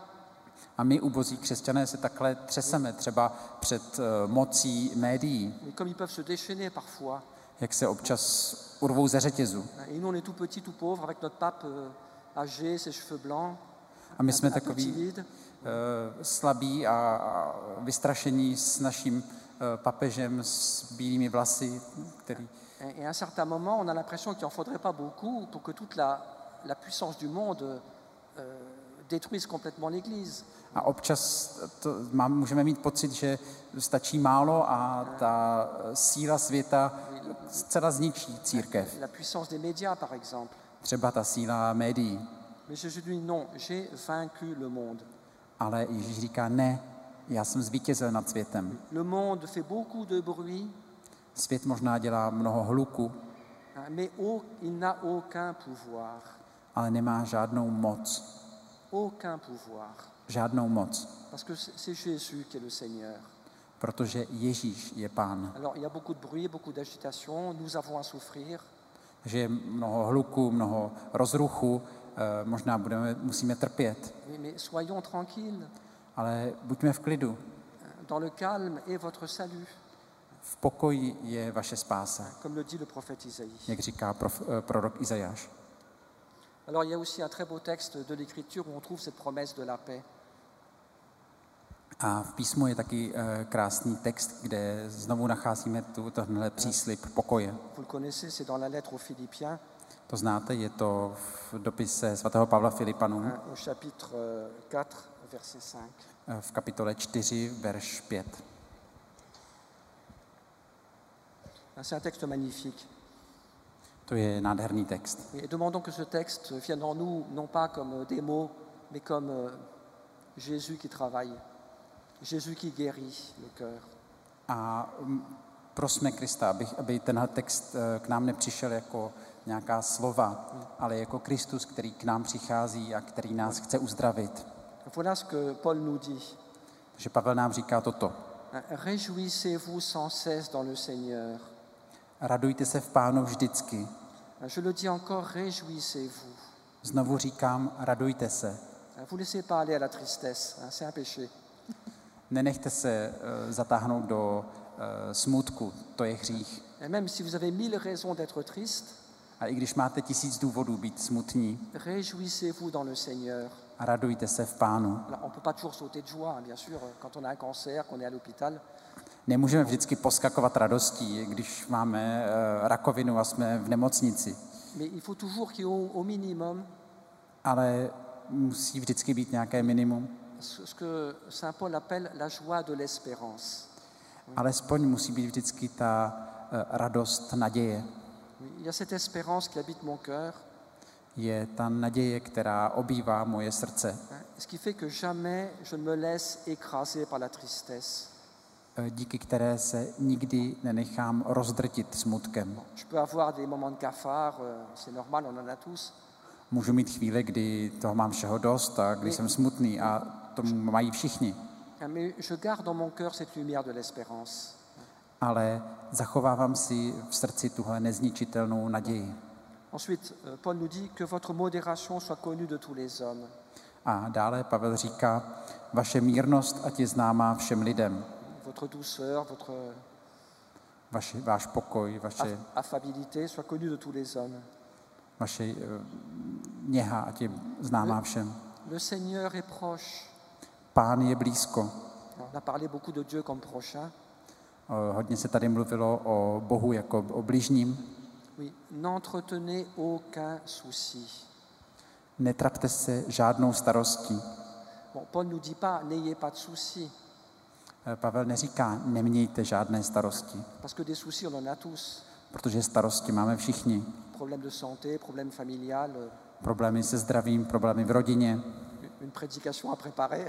A my, ubozí křesťané, se takhle třeseme třeba před eh, mocí médií, mais comme ils peuvent se déchaîner parfois. jak se občas urvou ze řetězu. Et nous, on est tout petits, tout pauvres, avec notre pape euh, âgé, ses cheveux blancs, A my jsme un peu takový timide. eh, slabí a, a vystrašení s naším eh, papežem s bílými vlasy, který Et et à un certain moment, on a l'impression qu'il n'en faudrait pas beaucoup pour que toute la, la puissance du monde euh, détruise complètement l'Église. a občas to, má, můžeme mít pocit, že stačí málo a ta síla světa zcela zničí církev. La puissance des médias, par exemple. Třeba ta síla médií. Mais Jésus dit non, j'ai vaincu le monde. Ale Ježíš říká, ne, já jsem zvítězil nad světem. Le monde fait beaucoup de bruit, Svět možná dělá mnoho hluku, hein, mais au- il n'a aucun pouvoir. ale nemá žádnou moc. Aucun pouvoir. Žádnou moc, Parce que c'est c'est Jésus qui est le Seigneur. protože Ježíš je Pán. Alors il y a beaucoup de bruit, beaucoup d'agitation, nous avons à souffrir. Že je mnoho hluku, mnoho rozruchu, eh, možná budeme, musíme trpět, Mais, mais soyons tranquilles. ale buďme v klidu. Dans le calme est votre salut, V pokoji je vaše spása, comme le dit le prophète Isaïe. jak říká prof, eh, prorok Izajáš. Alors il y a aussi un très beau texte de l'Écriture où on trouve cette promesse de la paix. A v písmu je taky eh, krásný text, kde znovu nacházíme tu, tenhle příslib pokoje. Vous le connaissez, c'est dans la lettre aux Philippiens, To znáte, je to v dopise svatého Pavla Filipanům hein, au chapitre euh, quatre, verset cinq. eh, v kapitole čtyři, verš pět. C'est un texte magnifique. To je nádherný text. Et demandons que ce texte vienne en nous, non pas comme des mots, mais comme euh, Jésus qui travaille, Jésus qui guérit le cœur. A mm, prosme Krista, aby, aby tenhle text eh, k nám nepřišel jako nějaká slova, ale jako Kristus, který k nám přichází a který nás chce uzdravit. Voilà ce que Paul nous dit. Takže Pavel nám říká toto. Réjouissez-vous sans cesse dans le Seigneur. Radujte se v Pánu vždycky. Je le dis encore, réjouissez-vous. Znovu říkám, radujte se. Vous laissez pas aller à la tristesse, hein, c'est un péché. Nenechte se uh, zatáhnout do uh, smutku, to je hřích. Et même si vous avez mille raisons d'être triste, A i když máte tisíc důvodů být smutní, réjouissez-vous dans le Seigneur. radujte se v Pánu. Alors, on ne peut pas toujours sauter de joie, hein, bien sûr, quand on a un cancer, qu'on est à l'hôpital. Nemůžeme vždycky poskakovat radostí, když máme uh, rakovinu a jsme v nemocnici. Mais il faut toujours qu'il y ait au, au minimum Ale musí vždycky být nějaké minimum. ce ce que Saint Paul appelle la joie de l'espérance. Alespoň musí být vždycky ta uh, radost, naděje. Il y a cette espérance qui habite mon cœur, Je ta naděje, která obývá moje srdce, hein, ce qui fait que jamais je ne me laisse écraser par la tristesse. uh, díky které se nikdy nenechám rozdrtit smutkem. Je peux avoir des moments de cafard, euh, c'est normal, on en a tous. Můžu mít chvíle, kdy toho mám všeho dost a kdy jsem smutný a to mají všichni. Mais je garde dans mon cœur cette lumière de l'espérance. Ale zachovávám si v srdci tuhle nezničitelnou naději. Ensuite, Paul nous dit que votre modération soit connue de tous les hommes. A dále Pavel říká, vaše mírnost ať je známá všem lidem. Votre douceur, votre Vaši, váš pokoj, vaše, affabilité soit connue de tous les hommes. vaše uh, něha ať je známá všem. Le Seigneur est proche. Pán je blízko. On a parlé beaucoup de Dieu comme prochain. Uh, hodně se tady mluvilo o Bohu jako o bližním. Oui, n'entretenez aucun souci. Netrapte se žádnou starostí. Bon, Paul ne nous dit pas n'ayez pas de soucis, Pavel neříká, nemějte žádné starosti, parce que des soucis on en a tous. protože starosti máme všichni. Problème de santé, problème familial, Problémy se zdravím, problémy v rodině, une prédication à préparer.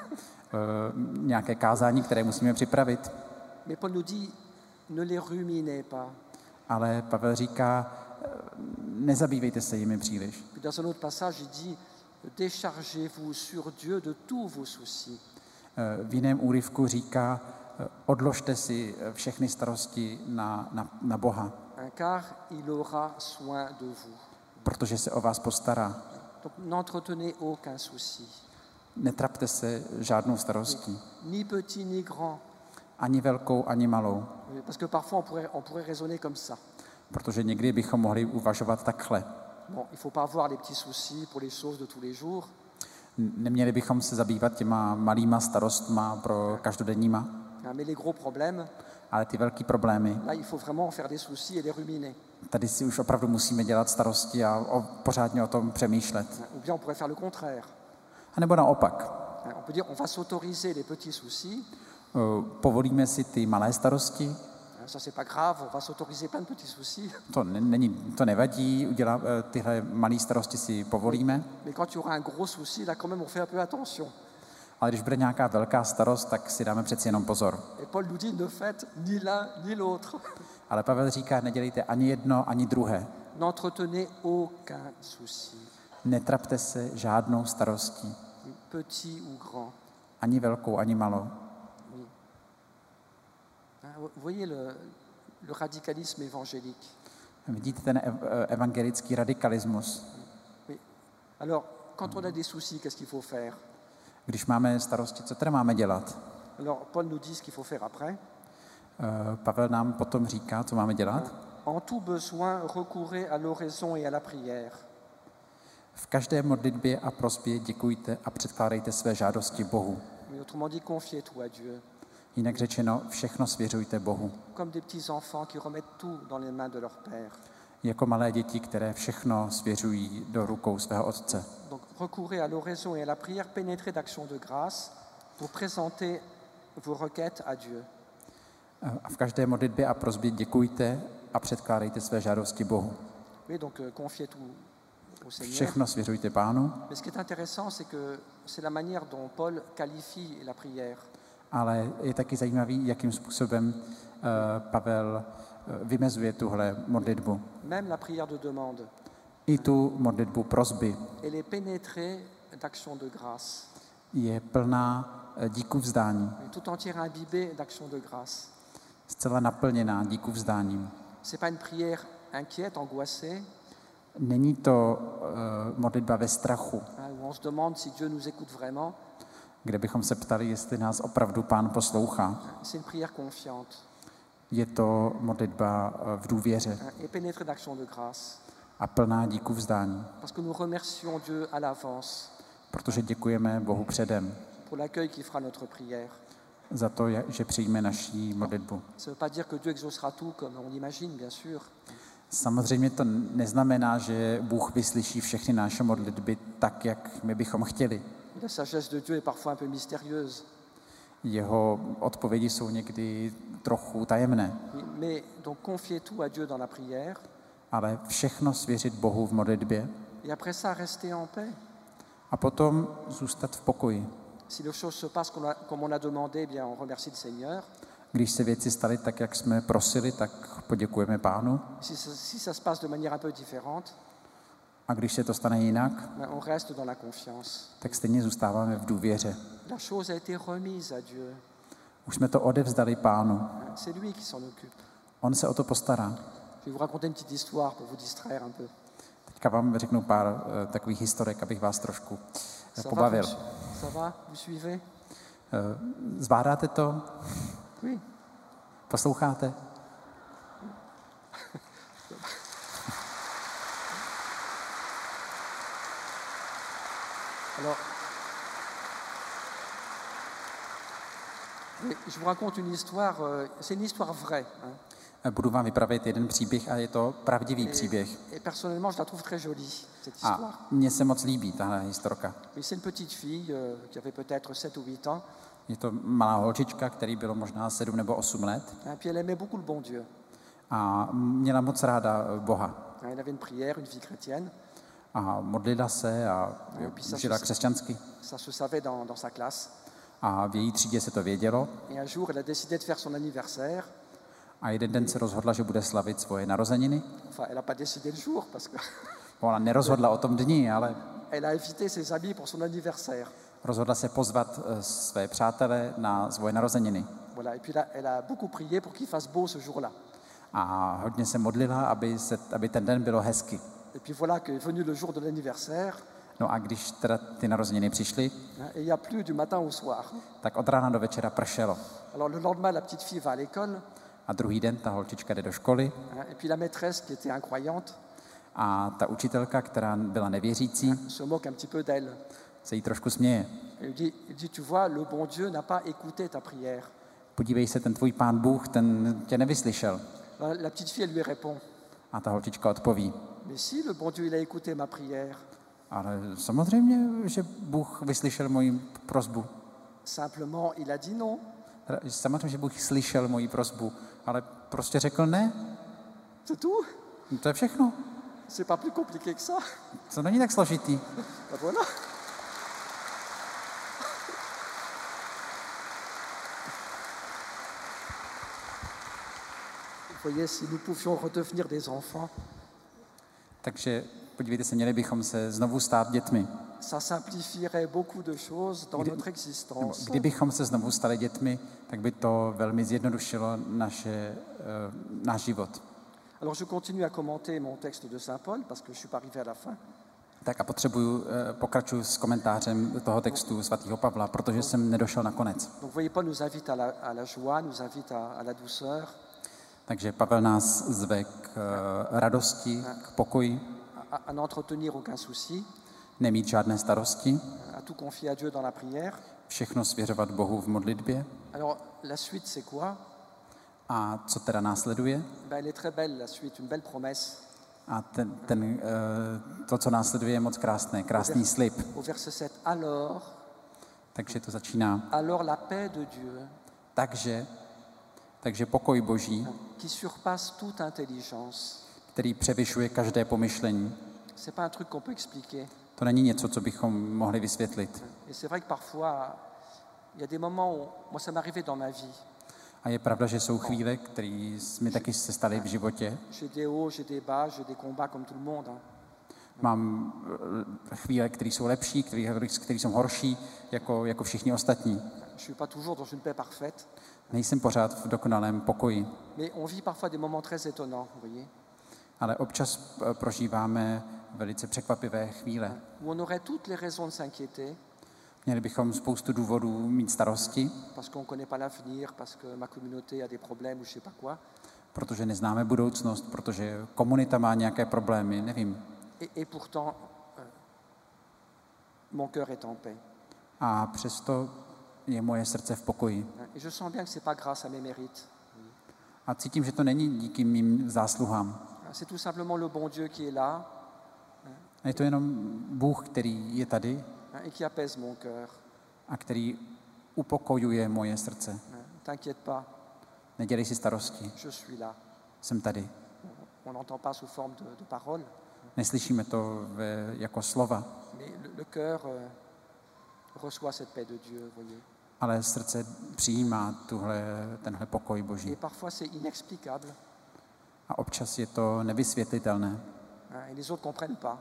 uh, nějaké kázání, které musíme připravit. Mais Paul nous dit ne les ruminez pas. Ale Pavel říká, nezabývejte se jimi příliš. Puis dans un autre passage, il dit déchargez-vous sur Dieu de tous vos soucis. V jiném úryvku říká, odložte si všechny starosti na, na, na Boha, Car il aura soin de vous. protože se o vás postará. Donc n'entretenez aucun souci, Netrapte se žádnou starostí, ni petit ni grand. ani velkou, ani malou, Oui, parce que parfois on pourrait, on pourrait raisonner comme ça. protože někdy bychom mohli uvažovat takhle. Bon, il ne faut pas avoir les petits soucis pour les choses de tous les jours. Neměli bychom se zabývat těma malýma starostma pro každodenníma, Mais les gros problèmes, ale ty velký problémy, là, il faut vraiment faire des soucis et les ruminer. tady si už opravdu musíme dělat starosti a o, pořádně o tom přemýšlet. Ou bien on pourrait faire le contraire. A nebo naopak, On peut dire on va s'autoriser les petits soucis. povolíme si ty malé starosti, Ça, c'est pas grave, on va s'autoriser plein de petits soucis. to, ne, není, to nevadí, udělá, tyhle malé starosti si povolíme, Mais quand il y aura un gros souci, là, quand même, on fait un peu attention. ale když bude nějaká velká starost, tak si dáme přeci jenom pozor. Et Paul nous dit ne faites ni l'un ni l'autre. Ale Pavel říká, nedělejte ani jedno, ani druhé. N'entretenez aucun souci, Netrapte se žádnou starostí, petit ou grand. ani velkou, ani malou. Oui. Hein, Vous voyez le, le radicalisme évangélique. Vidíte ten ev- evangelický radikalismus. Oui. Alors, quand on a des soucis, qu'est-ce qu'il faut faire? Když máme starosti, co tedy máme dělat? Alors, Paul nous dit ce qu'il faut faire après. Eh, Pavel nám potom říká, co máme dělat. En tout besoin, recourez à l'oraison et à la prière. V každé modlitbě a prosbě děkujte a předkládejte své žádosti Bohu. Mais autrement dit, confiez tout à Dieu. Jinak řečeno, všechno svěřujte Bohu. Comme des petits enfants qui remettent tout dans les mains de leur père. Jako malé děti, které všechno svěřují do rukou svého otce. Donc, recourez à l'oraison et à la prière, pénétrez d'actions de grâce pour présenter vos requêtes à Dieu. A v každé modlitbě a prosbě děkujte a předkládejte své žádosti Bohu. Oui, donc euh, confiez tout au Seigneur. Všechno svěřujte Pánu, Mais ce qui est intéressant, c'est que c'est la manière dont Paul qualifie la prière. ale je taky zajímavý, jakým způsobem uh, Pavel uh, vymezuje tuhle modlitbu. Même la prière de demande, I tu modlitbu prosby elle est pénétrée d'actions de grâce, je plná uh, díku vzdání, et tout entière imbibée d'actions de grâce. zcela naplněná díku vzdáním. C'est pas une prière inquiète, angoissée, Není to uh, modlitba ve strachu, hein, où on se demande si Dieu nous écoute vraiment. kde bychom se ptali, jestli nás opravdu Pán poslouchá. C'est une prière confiante Je to modlitba uh, v důvěře hein, et pénétrée d'actions de grâce. a plná díku vzdání, Parce que nous remercions Dieu à l'avance protože děkujeme Bohu předem pour l'accueil qui fera notre prière. za to, že přijme naší modlitbu. Ça ne veut pas dire que Dieu exaucera tout comme on imagine, bien sûr. Samozřejmě to neznamená, že Bůh vyslyší všechny naše modlitby tak, jak my bychom chtěli. La sagesse de Dieu est parfois un peu mystérieuse. Jeho odpovědi jsou někdy trochu tajemné, Oui, mais donc confier tout à Dieu dans la prière ale všechno svěřit Bohu v modlitbě et après ça rester en paix. a potom zůstat v pokoji. Si les choses se passent comme on a, comme on a demandé, eh bien on remercie le Seigneur. Když se věci staly tak, jak jsme prosili, tak poděkujeme Pánu. Si ça, si ça se passe de manière un peu différente, A když se to stane jinak, mais on reste dans la confiance. tak stejně zůstáváme v důvěře. La chose a été remise à Dieu. Už jsme to odevzdali Pánu. C'est lui qui s'en occupe. On se o to postará. Je vais vous raconter une petite histoire pour vous distraire un peu. Teďka vám řeknu pár uh, takových historek, abych vás trošku uh, Ça pobavil. va, vous, ça va, vous suivez? Uh, zvládáte to? Oui. Posloucháte? Alors, je vous raconte une histoire, c'est une histoire vraie. Hein. Budu vám vyprávět jeden příběh a je to pravdivý Et, příběh. et personnellement, je la trouve très jolie, cette A histoire. mně se moc líbí tahle historka. Mais c'est une petite fille euh, qui avait peut-être sept ou huit ans. Je to malá holčička, který bylo možná sedm nebo osm let Et puis elle aimait beaucoup le bon Dieu. a měla moc ráda Boha. Elle avait une prière, une vie chrétienne. A modlila se a Et puis ça, žila se, křesťansky. ça se savait dans, dans sa classe. A v její třídě se to vědělo. Et un jour, elle a décidé de faire son anniversaire. A jeden den se rozhodla, že bude slavit svoje narozeniny. Enfin, elle n'a pas décidé le jour, parce que Ona nerozhodla o tom dni, ale elle a invité ses amis pour son anniversaire. rozhodla se pozvat eh, své přátele na svoje narozeniny. Voilà. Et puis là, elle a beaucoup prié pour qu'il fasse beau ce jour-là. A hodně se modlila, aby, se, aby ten den bylo hezky. Et puis voilà que est venu le jour de l'anniversaire. No a když teda ty narozeniny přišly, Hein, et il y a plu du matin au soir. tak od rána do večera pršelo. Alors le lendemain, la petite fille va à l'école. A druhý den ta holčička jde do školy Hein, et puis la maîtresse, qui était incroyante, a ta učitelka, která byla nevěřící, se moque un petit peu d'elle. se jí trošku směje. Elle lui dit, elle dit, tu vois, le bon Dieu n'a pas écouté ta prière. Podívej se, ten tvůj pán Bůh, ten tě nevyslyšel. Alors, la petite fille, elle lui répond, A ta holčička odpoví. mais si, le bon Dieu, il a écouté ma prière. Ale samozřejmě, že Bůh vyslyšel moji prosbu. Simplement, il a dit non. Teda, Samozřejmě, že Bůh slyšel moji prosbu, ale prostě řekl ne. C'est tout. No to je všechno. C'est pas plus compliqué que ça. To není tak složitý. Ben voilà. Vous voyez, si nous pouvions redevenir des enfants, Takže podívejte se, měli bychom se znovu stát dětmi. ça simplifierait beaucoup de choses dans Kdy- notre Nebo existence. kdybychom se znovu stali dětmi, tak by to velmi zjednodušilo naše, uh, náš život. Alors je continue à commenter mon texte de Saint Paul parce que je ne suis pas arrivé à la fin. Tak a potřebuju, uh, pokračuji s komentářem toho textu svatého Pavla, protože jsem nedošel na konec. Donc vous voyez, Paul nous invite à la, à la joie, nous invite à, à la douceur, Takže Pavel nás zve k uh, radosti, k pokoji, à, à n'entretenir aucun souci, nemít žádné starosti, à tout confier à Dieu dans la prière. všechno svěřovat Bohu v modlitbě. Alors la suite, c'est quoi? A co teda následuje? Ben, elle est très belle, la suite, une belle promesse. A ten, ten, uh, to, co následuje, je moc krásné, krásný slib. Au verset sept, alors, Takže to začíná. alors la paix de Dieu, Takže, takže pokoj Boží, qui surpasse toute intelligence, který převyšuje každé pomyšlení. c'est pas un truc qu'on peut expliquer. To není něco, co bychom mohli vysvětlit. Et c'est vrai que parfois, il y a des moments où, moi ça m'est arrivé dans ma vie, A je pravda, že jsou chvíle, které mi taky se staly v životě. j'ai des hauts, j'ai des bas, j'ai des combats comme tout le monde. Hein. Mám eh, chvíle, které jsou lepší, které, které jsou horší, jako, jako všichni ostatní. Je suis pas toujours dans une paix parfaite, Nejsem pořád v dokonalém pokoji, mais on vit parfois des moments très étonnants, vous voyez, ale občas eh, prožíváme velice překvapivé chvíle. où on aurait toutes les raisons de s'inquiéter, Měli bychom spoustu důvodů mít starosti, parce qu'on ne connaît pas l'avenir, parce que ma communauté a des problèmes ou je sais pas quoi. protože neznáme budoucnost, protože komunita má nějaké problémy, nevím. Et, et pourtant, euh, mon cœur est en paix. A přesto je moje srdce v pokoji. Et je sens bien que ce n'est pas grâce à mes mérites. A cítím, že to není díky mým zásluhám. C'est tout simplement le bon Dieu qui est là A je to jenom Bůh, který je tady hein, et qui apaise mon cœur. a který upokojuje moje srdce. Hein. T'inquiète pas, Nedělej si starosti, je suis là. jsem tady. On n'entend pas sous forme de, de paroles, Neslyšíme to v, jako slova, mais le, le cœur euh, reçoit cette paix de Dieu, vous voyez. ale srdce přijímá tuhle, tenhle pokoj Boží. Et parfois c'est inexplicable A občas je to nevysvětlitelné. hein, et les autres ne comprennent pas.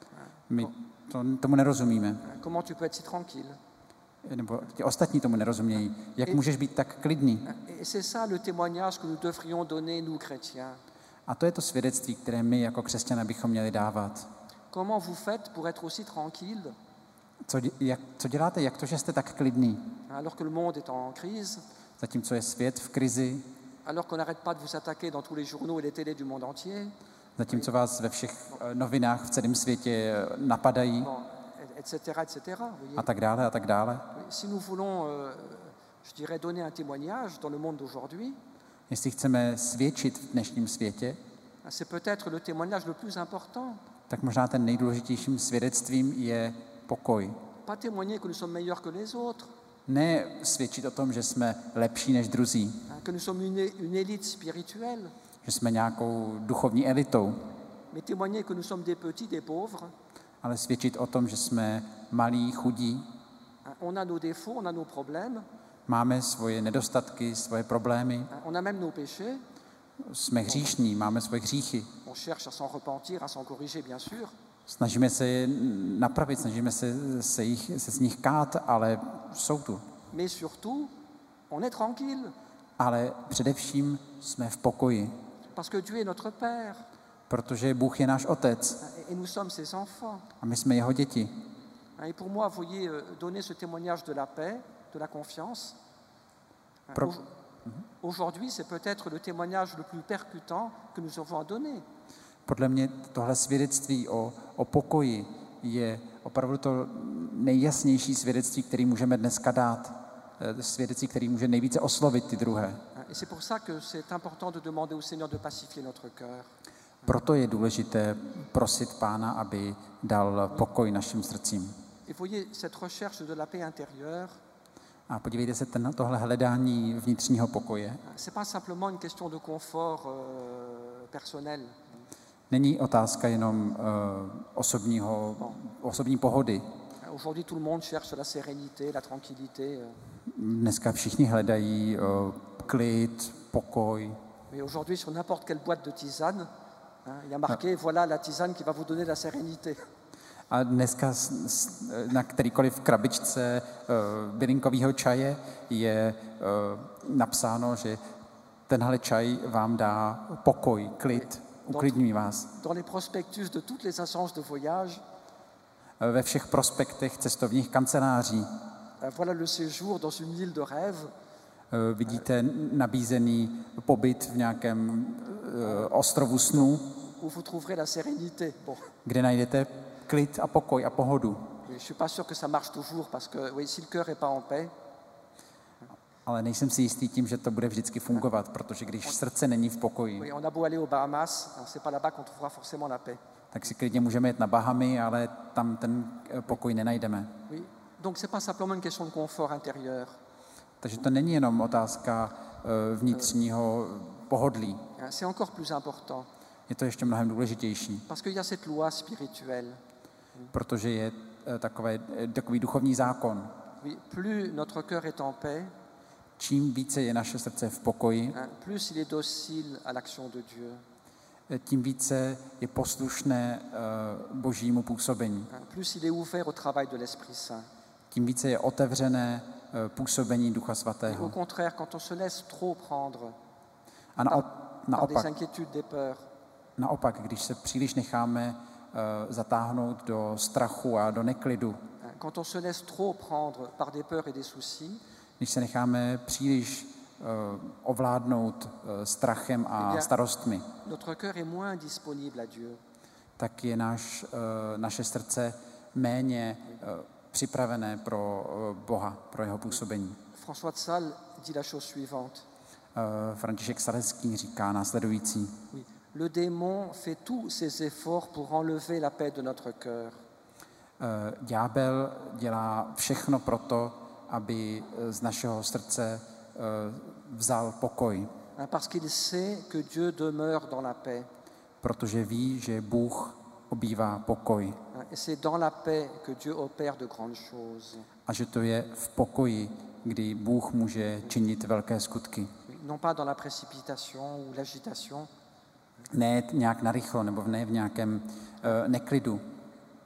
My to, tomu nerozumíme. Comment tu peux être si tranquille? Nebo ti ostatní tomu nerozumějí. Jak můžeš být tak klidný? Et c'est ça le témoignage que nous devrions donner, nous chrétiens. A to je to svědectví, které my jako křesťané bychom měli dávat. Comment vous faites pour être aussi tranquille Co, dě- jak, co děláte, jak to, že jste tak klidný? alors que le monde est en crise, Zatímco je svět v krizi, alors qu'on n'arrête pas de vous attaquer dans tous les journaux et les télés du monde entier, zatímco vás ve všech eh, novinách v celém světě eh, napadají bon, et cetera, et cetera. Vous voyez. a tak dále a tak dále. Si nous voulons, euh, je dirais, donner un témoignage dans le monde d'aujourd'hui, Jestli chceme svědčit v dnešním světě, c'est peut-être le témoignage le plus important. tak možná ten nejdůležitějším svědectvím je pokoj. Pas témoigner que nous sommes meilleurs que les autres, Ne svědčit o tom, že jsme lepší než druzí, hein, que nous sommes une, une élite spirituelle, že jsme nějakou duchovní elitou, mais témoigner que nous sommes des petits, des pauvres. ale svědčit o tom, že jsme malí, chudí, Hein, on a nos défauts, on a nos problèmes, máme svoje nedostatky, svoje problémy, hein, on a même nos péchés. jsme hříšní, máme svoje hříchy. On cherche à s'en repentir, à s'en corriger, bien sûr. Snažíme se je napravit, snažíme se, se, jich, se z nich kát, ale jsou tu. Mais surtout, on est tranquille, Ale především jsme v pokoji, parce que Dieu est notre Père, protože Bůh je náš otec hein, et nous sommes ses enfants. a my jsme jeho děti. Hein, et pour moi, vous voyez, euh, donner ce témoignage de la paix, de la confiance, hein, Pro- au- aujourd'hui, c'est peut-être le témoignage le plus percutant que nous avons à donner. Podle mě tohle svědectví o, o pokoji je opravdu to nejjasnější svědectví, který můžeme dneska dát. Eh, Svědectví, který může nejvíce oslovit ty druhé. Hein, et c'est pour ça que c'est important de demander au Seigneur de pacifier notre cœur. Proto je důležité prosit Pána, aby dal pokoj našim srdcím. Et vous voyez, cette recherche de la paix intérieure, A podívejte se, ten, tohle hledání vnitřního pokoje hein, c'est pas simplement une question de confort euh, personnel. není otázka jenom uh, osobního, osobní pohody. Hein, aujourd'hui, tout le monde cherche la sérénité, la tranquillité. euh. Dneska všichni hledají uh, klid, pokoj. Mais aujourd'hui, sur n'importe quelle boîte de tisane, hein, il y a marqué voilà la tisane qui va vous donner la sérénité. A dneska s- s- na kterýkoliv krabičce uh, bylinkového čaje je uh, napsáno, že tenhle čaj vám dá pokoj, klid, uklidňují vás. Dans les prospectus de toutes les agences de voyage, Ve všech prospektech cestovních kanceláří euh, voilà le séjour dans une île de rêve. uh, vidíte nabízený pobyt v nějakém uh, ostrovu snů, Où vous trouverez la sérénité. Bon, kde najdete klid a pokoj a pohodu. je ne suis pas sûr que ça marche toujours parce que oui, si le cœur n'est pas en paix, Ale nejsem si jistý tím, že to bude vždycky fungovat, protože když srdce není v pokoji, oui, on a beau aller aux Bahamas, hein, c'est pas là-bas qu'on trouvera forcément la paix. tak si klidně můžeme jet na Bahamy, ale tam ten eh, pokoj nenajdeme. Oui. Donc c'est pas simplement une question de confort intérieur. Takže to není jenom otázka eh, vnitřního pohodlí. Hein, c'est encore plus important Je to ještě mnohem důležitější, parce qu'il y a cette loi spirituelle. protože je eh, takové, eh, takový duchovní zákon. Oui, plus notre cœur est en paix, Čím více je naše srdce v pokoji, hein, plus il est docile à l'action de Dieu, eh, tím více je poslušné eh, božímu působení. hein, plus il est ouvert au travail de l'Esprit Saint. Tím více je otevřené eh, působení Ducha Et au Svatého. contraire, quand on se laisse trop prendre A naop, par des naopak, inquiétudes, des peurs, naopak, když se příliš necháme eh, zatáhnout do strachu a do neklidu, hein, quand on se laisse trop prendre par des peurs et des soucis, když se necháme příliš eh, ovládnout eh, strachem Eh a bien, starostmi, notre cœur est moins disponible à Dieu. tak je náš, eh, naše srdce méně eh, připravené pro eh, Boha, pro jeho působení. François de Sales dit la chose suivante. Eh, František Saleský říká následující. Oui. Le démon fait tous ses efforts pour enlever la paix de notre cœur. Eh, Ďábel dělá všechno proto, aby eh, z našeho srdce eh, vzal pokoj, Hein, parce qu'il sait que Dieu demeure dans la paix. protože ví, že Bůh obývá pokoj Hein, et c'est dans la paix que Dieu opère de grandes choses. a že to je v pokoji, kdy Bůh může činit velké skutky. Oui, non pas dans la précipitation ou l'agitation, Ne nějak narychlo, nebo ne v nějakém uh, neklidu,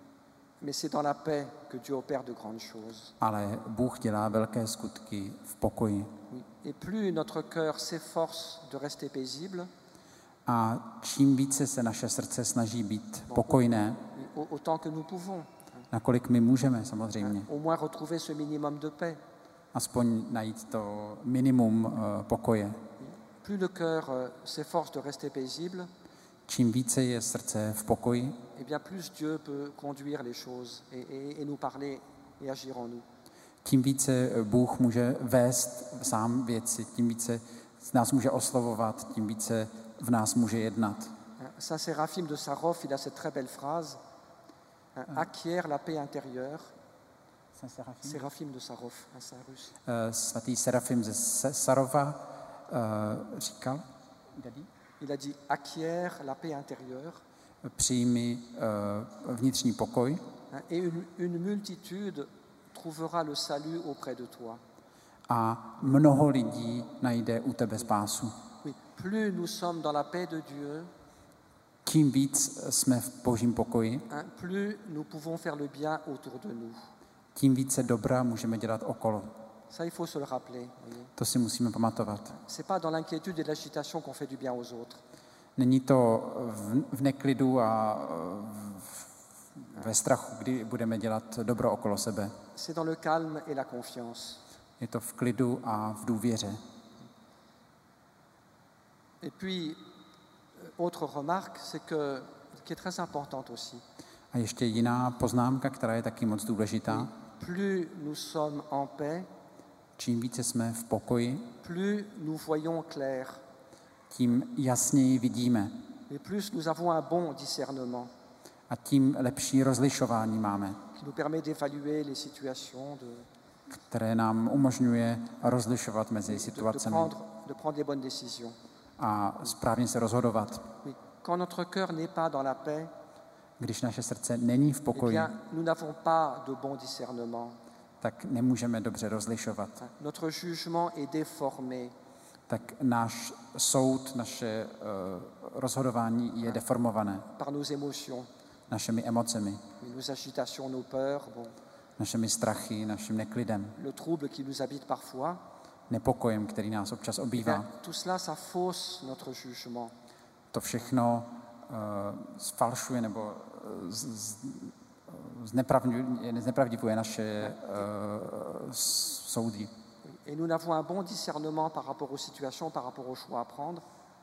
Mais c'est dans la paix que Dieu opère de grandes choses. Ale Bůh dělá velké skutky v pokoji. Oui. Et plus notre cœur s'efforce de rester paisible, A čím více se naše srdce snaží být pokojné, oui, autant que nous pouvons, nakolik my můžeme samozřejmě, au moins retrouver ce minimum de paix. aspoň najít to minimum uh, pokoje. Plus le cœur euh, s'efforce de rester paisible, Čím více je srdce v pokoji, eh bien plus Dieu peut conduire les choses et, et, et nous parler et agir en nous. tím více Bůh může vést sám věci, tím více nás může oslovovat, tím více v nás může jednat. Saint Séraphim de Sarov, il a cette très belle phrase, acquiert la paix intérieure. Séraphim de Sarov, un saint russe. Svatý Serafim ze Sarova uh, říkal, il a dit acquiert la paix intérieure. Přijmi uh, vnitřní pokoj. Et une, une multitude trouvera le salut auprès de toi. A mnoho lidí najde u tebe spásu. Oui, plus nous sommes dans la paix de Dieu, tím víc jsme v Božím pokoji, plus nous pouvons faire le bien autour de nous. Tím více dobra můžeme dělat okolo. Ça, il faut se le rappeler. To si musíme pamatovat. C'est pas dans l'inquiétude et l'agitation qu'on fait du bien aux autres. Není to v, v neklidu a v, ve strachu, kdy budeme dělat dobro okolo sebe. C'est dans le calme et la confiance. Je to v klidu a v důvěře. Et puis, autre remarque, c'est que, qui est très importante aussi. A ještě jiná poznámka, která je taky moc důležitá. Plus nous sommes en paix, čím více jsme v pokoji, plus nous voyons clair. Tím jasněji vidíme. Et plus nous avons un bon discernement. A tím lepší rozlišování máme. Qui nous permet d'évaluer les situations, de, které nám umožňuje rozlišovat mezi situacemi. De, de, prendre, de prendre les bonnes décisions. A správně se rozhodovat. Oui. Quand notre cœur n'est pas dans la paix, když naše srdce není v pokoji, eh bien, nous n'avons pas de bon discernement. Tak nemůžeme dobře rozlišovat. Notre jugement est déformé. Tak náš soud, naše uh, rozhodování je deformované. Par nos émotions. Našimi emocemi. Nos agitations, nos peurs, bon. Našimi strachy, naším neklidem. Le trouble qui nous habite parfois. Nepokojem, který nás občas obývá. Eh bien, tout cela, ça fausse notre jugement. To všechno uh, zfalšuje nebo z, z, znepravdivuje naše uh, soudy. Et nous n'avons un bon discernement par rapport aux situations, par rapport aux choix à prendre.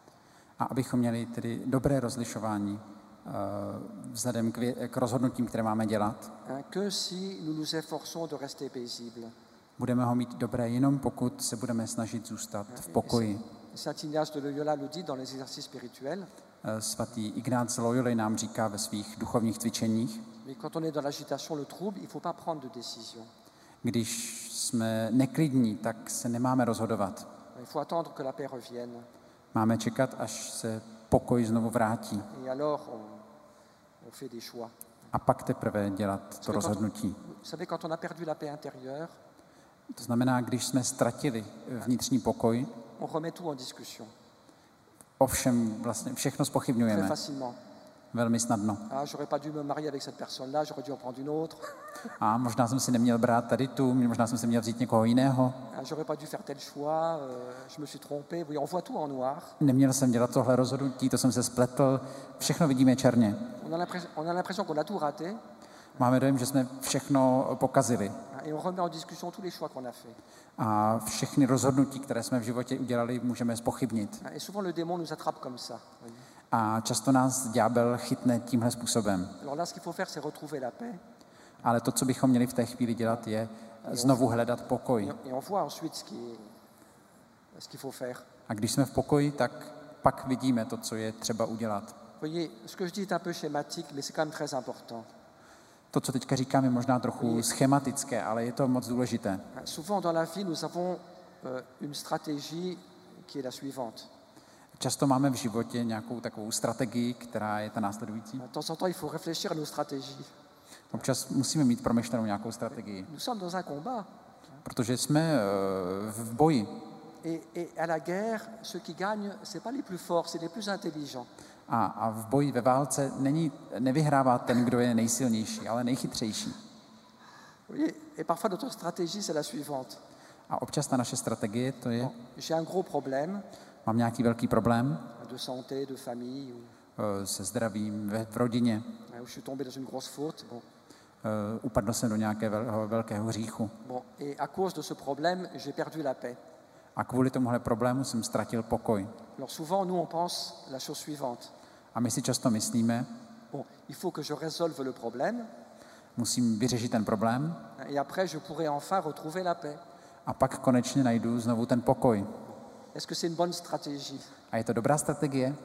A abychom měli tedy dobré rozlišování uh, vzhledem k, vě- k rozhodnutím, které máme dělat. Que si nous nous efforçons de rester paisibles. Budeme ho mít dobré jenom pokud se budeme snažit zůstat v pokoji. Saint Ignace de Loyola le dit dans les exercices spirituels. Svatý Ignác z Loyoly nám říká ve svých duchovních cvičeních. Mais quand on est dans l'agitation, le trouble, il faut pas prendre de décision. Když jsme neklidní, tak se nemáme rozhodovat. Il faut attendre que la paix revienne. Máme čekat, až se pokoj znovu vrátí. Et alors on, on fait des choix. A pak teprve dělat to rozhodnutí. Vous savez, quand on a perdu la paix intérieure, to znamená, když jsme ztratili vnitřní pokoj, on remet tout en discussion. Ovšem vlastně všechno zpochybňujeme. Très facilement. Velmi snadno. Ah, j'aurais pas dû me marier avec cette personne-là, j'aurais dû en prendre une autre. A možná jsem si neměl brát tady tu, možná jsem si měl vzít někoho jiného. Ah, j'aurais pas dû faire tel choix, euh, je me suis trompé. Oui, on voit tout en noir. Neměl jsem dělat tohle rozhodnutí, to jsem se spletl. Všechno vidíme černě. On a l'impression qu'on a tout raté. Máme dojem, že jsme všechno pokazili. Et on remet en discussion tous les choix qu'on a fait. A všechny rozhodnutí, které jsme v životě udělali, můžeme zpochybnit. Et souvent le démon nous attrape comme ça. A často nás ďábel chytne tímhle způsobem. Alors là, ce qu'il faut faire, c'est retrouver la paix. Ale to, co bychom měli v té chvíli dělat, je znovu hledat pokoj. Et on voit ensuite ce qui- ce qu'il faut faire. A když jsme v pokoji, tak pak vidíme to, co je třeba udělat. Voyez, ce que je dis est un peu schématique, mais c'est quand même très important. To, co teďka říkám, je možná trochu schematické, ale je to moc důležité. Souvent dans la vie, nous avons euh, une stratégie qui est la suivante. Často máme v životě nějakou takovou strategii, která je ta následující. De temps en temps, il faut réfléchir à nos stratégies. Občas musíme mít promyšlenou nějakou strategii, Nous sommes dans un combat. protože jsme eh, v boji. Et, et à la guerre, ceux qui gagnent, ce n'est pas les plus forts, c'est les plus intelligents. A, a v boji ve válce není, nevyhrává ten, kdo je nejsilnější, ale nejchytřejší. Oui, et parfois notre stratégie, c'est la suivante. A občas ta naše strategie, to je, Bon, j'ai un gros problème mám nějaký velký problém de santé, de famille, ou, eh, se zdravím ve, v rodině, hein, où je suis tombé dans une grosse faute. Bon. eh, upadl jsem do nějakého velkého hříchu. Bon, et à cause de ce problème, j'ai perdu la paix. A kvůli tomuhle problému jsem ztratil pokoj. Alors souvent, nous, on pense la chose suivante. A my si často myslíme, Bon, il faut que je résolve le problème, musím vyřešit ten problém hein, et après, je pourrai enfin retrouver la paix. a pak konečně najdu znovu ten pokoj. Est-ce que c'est une bonne stratégie? A je to dobrá strategie?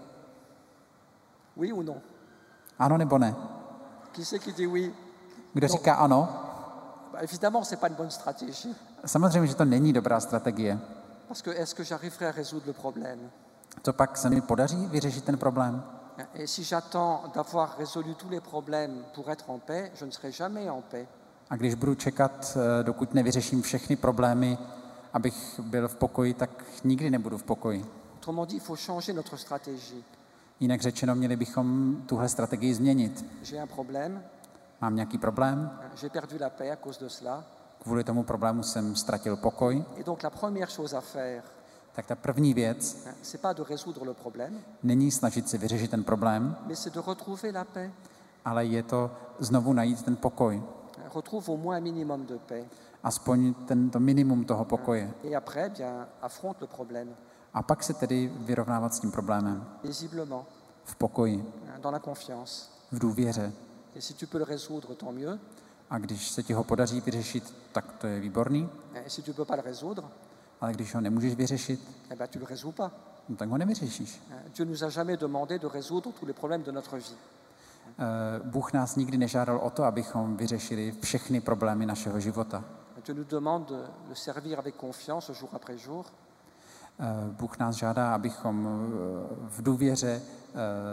Oui ou non? Ano nebo ne? Qui c'est qui dit oui? Kdo říká ano? Bah, évidemment, ce n'est pas une bonne stratégie. Samozřejmě, že to není dobrá strategie. Parce que est-ce que j'arriverai à résoudre le problème? Co pak se mi podaří vyřešit ten problém? Et si j'attends d'avoir résolu tous les problèmes pour être en paix, je ne serai jamais en paix. A když budu čekat, eh, dokud nevyřeším všechny problémy, abych byl v pokoji, tak nikdy nebudu v pokoji. Autrement dit, il faut changer notre stratégie. Jinak řečeno, měli bychom tuhle strategii změnit. J'ai un problème, Mám nějaký problém, j'ai perdu la paix à cause de cela. kvůli tomu problému jsem ztratil pokoj, Et donc la première chose à faire, tak ta první věc hein, c'est pas de résoudre le problème, není snažit se vyřešit ten problém, mais c'est de retrouver la paix. ale je to znovu najít ten pokoj. Retrouve au moins un minimum de paix. Aspoň tento minimum toho pokoje. Et après, bien, affronte le problème, A pak se tedy vyrovnávat s tím problémem. paisiblement, V pokoji, hein, dans la confiance. v důvěře. Et si tu peux le résoudre, tant mieux. A když se ti ho podaří vyřešit, tak to je výborný. Et si tu ne peux pas le résoudre, Ale když ho nemůžeš vyřešit, eh ben, tu ne le résous pas. no tak ho nevyřešíš. Hein, Dieu nous a jamais demandé de résoudre tous les problèmes de notre vie. Eh, Bůh nás nikdy nežádal o to, abychom vyřešili všechny problémy našeho života. Dieu nous demande de le servir avec confiance jour après jour. Eh, Bůh nás žádá, abychom eh, v důvěře eh,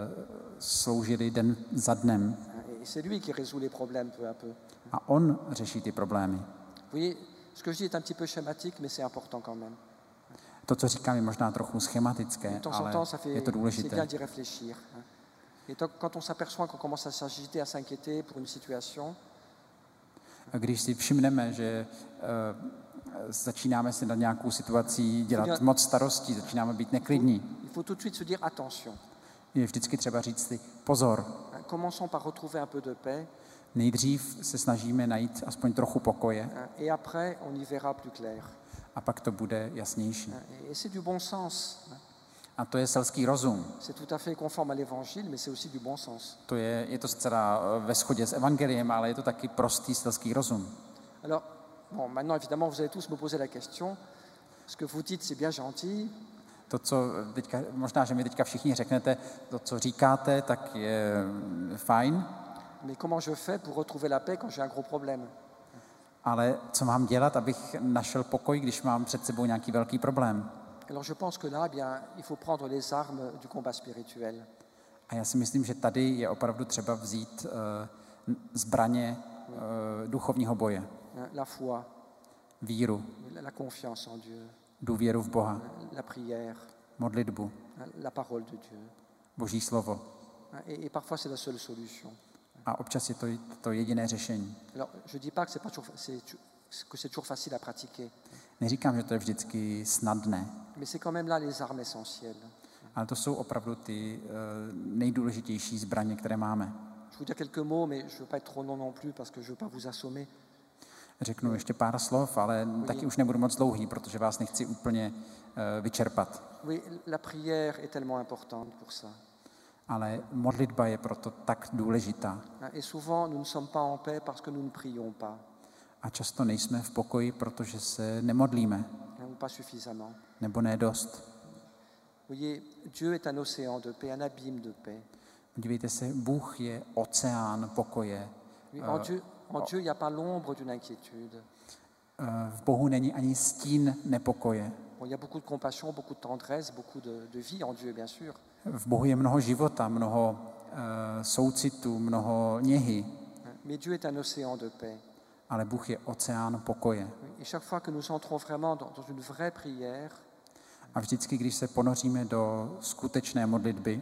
sloužili den za dnem. Hein, Et c'est lui qui résout les problèmes peu à peu. A on řeší ty problémy. Vous voyez, ce que je dis est un petit peu schématique, mais c'est important quand même. To, co říkám, je možná trochu schematické, De temps en ale temps, ça je fait, to c'est bien důležité. d'y réfléchir. hein. Et donc, quand on s'aperçoit qu'on commence à s'agiter, à s'inquiéter pour une situation, Když si všimneme, že eh, začínáme si nad nějakou situací dělat Udělat- moc starostí, začínáme být neklidní, il faut tout de suite se dire attention. je vždycky třeba říct si pozor. Hein, Commençons par retrouver un peu de paix, Nejdřív se snažíme najít aspoň trochu pokoje hein, et après, on y verra plus clair. a pak to bude jasnější. Hein, Et c'est du bon sens. hein. A to je selský rozum. C'est tout à fait conforme à l'évangile, mais c'est aussi du bon sens. To je, je to zcela eh, ve shodě s evangeliem, ale je to taky prostý selský rozum. Alors, bon, maintenant, évidemment, vous allez tous me poser la question. Ce que vous dites, c'est bien gentil, To, co teďka, možná, že mi teďka všichni řeknete, to, co říkáte, tak je mm, fajn, mais comment je fais pour retrouver la paix quand j'ai un gros problème? ale co mám dělat, abych našel pokoj, když mám před sebou nějaký velký problém? Alors, je pense que là, eh bien, il faut prendre les armes du combat spirituel. A já si myslím, že tady je opravdu třeba vzít uh, zbraně uh, duchovního boje, hein, La foi, víru, la la confiance en Dieu, důvěru v Boha, la prière, modlitbu, hein, la parole de Dieu. Boží slovo. Hein, Et, et parfois, c'est la seule solution. A občas je to to jediné řešení. Alors, je ne dis pas que c'est pas toujours, c'est, que c'est toujours facile à pratiquer, Neříkám, že to je vždycky snadné, mais c'est quand même là les armes essentielles. ale to jsou opravdu ty uh, nejdůležitější zbraně, které máme. Je vous dire quelques mots, mais je ne veux pas être trop long non plus parce que je ne veux pas vous assommer. Řeknu ještě pár slov, ale taky už nebudu moc dlouhý, protože vás nechci úplně uh, vyčerpat. Oui, la prière est tellement importante pour ça. Ale modlitba je proto tak důležitá. Hein, Et souvent, nous ne sommes pas en paix parce que nous ne prions pas, A často nejsme v pokoji, protože se nemodlíme, hein, ou pas suffisamment. nebo ne dost. Vous voyez, Dieu est un océan de paix, un abîme de paix. Dívejte se, Bůh je oceán pokoje. Oui, en Dieu, en Dieu, il n'y a pas l'ombre d'une inquiétude. Eh, V Bohu není ani stín nepokoje. Bon, il y a beaucoup de compassion, beaucoup de tendresse, beaucoup de, de vie en Dieu, bien sûr. V Bohu je mnoho života, mnoho uh, soucitu, mnoho něhy, Hein, Mais Dieu est un océan de paix. ale Bůh je oceán pokoje. Oui, Et chaque fois que nous entrons vraiment dans, dans une vraie prière, A vždycky, když se ponoříme do skutečné modlitby, hein,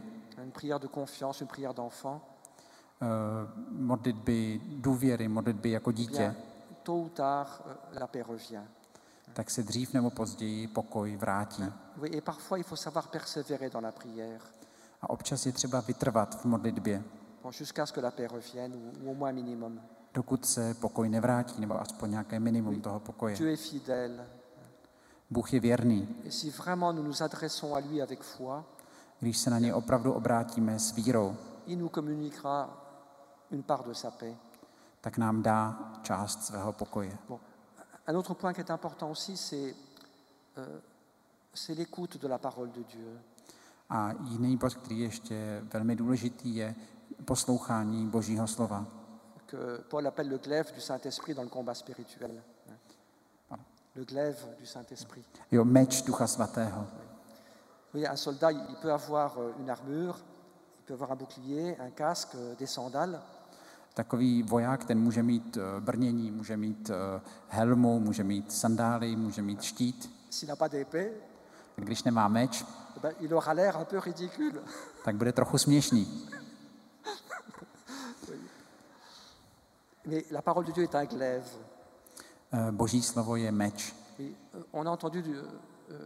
une prière de confiance, une prière d'enfant, uh, modlitby důvěry, modlitby jako bien, dítě, tôt ou tard, euh, la paix revient. tak se dřív nebo později pokoj vrátí. Oui, et parfois, il faut savoir persévérer dans la prière, A občas je třeba vytrvat v modlitbě, bon, jusqu'à ce que la paix revienne, ou, ou au moins un minimum. dokud se pokoj nevrátí, nebo aspoň nějaké minimum toho pokoje. Dieu est fidèle. Bůh je věrný. Et si vraiment nous nous adressons à lui avec foi, Když se na něj opravdu obrátíme s vírou, il nous communiquera une part de sa paix. tak nám dá část svého pokoje. Bon. Un autre point qui est important aussi, c'est euh, c'est l'écoute de la parole de Dieu. A jiný bod, který je ještě velmi důležitý, je poslouchání Božího slova. Que Paul appelle le glaive du Saint-Esprit dans le combat spirituel. Le glaive du Saint-Esprit. Jo, meč Ducha Svatého. Oui, un soldat, il peut avoir une armure, il peut avoir un bouclier, un casque, des sandales. Takový voják, ten může mít brnění, může mít helmu, může mít sandály, může mít štít. S'il n'a pas d'épée, Když nemá meč, ben, il aura l'air un peu ridicule. tak bude trochu směšný. Mais la parole de Dieu est un glaive. Boží slovo je meč. Et on a entendu, du, euh,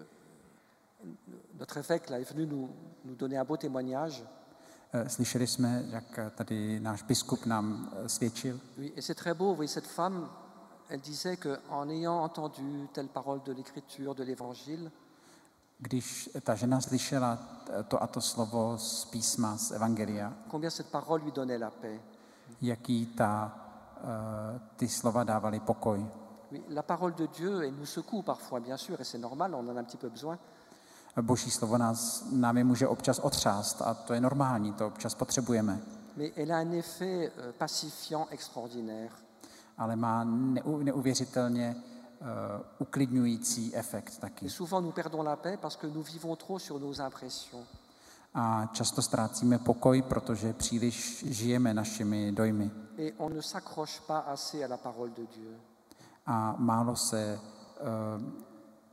notre évêque là, est venu nous, nous donner un beau témoignage. Slyšeli jsme, jak tady náš biskup nám svědčil. Oui, et c'est très beau, oui, cette femme, elle disait qu'en ayant entendu telle parole de l'Écriture, de l'Évangile, Když ta žena slyšela to a to slovo z písma, z Evangelia, combien cette parole lui donnait la paix. jaký ta, ty slova dávaly pokoj. Oui, la parole de Dieu, elle nous secoue parfois, bien sûr, et c'est normal, on en a un petit peu besoin. Boží slovo nás, nám je může občas otřást a to je normální, to občas potřebujeme. Mais elle a un effet euh, pacifiant extraordinaire. Ale má neu, neuvěřitelně uh, uklidňující efekt taky. Et souvent nous perdons la paix parce que nous vivons trop sur nos impressions. A často ztrácíme pokoj, protože příliš žijeme našimi dojmy. Et on ne s'accroche pas assez à la parole de Dieu. A málo se uh,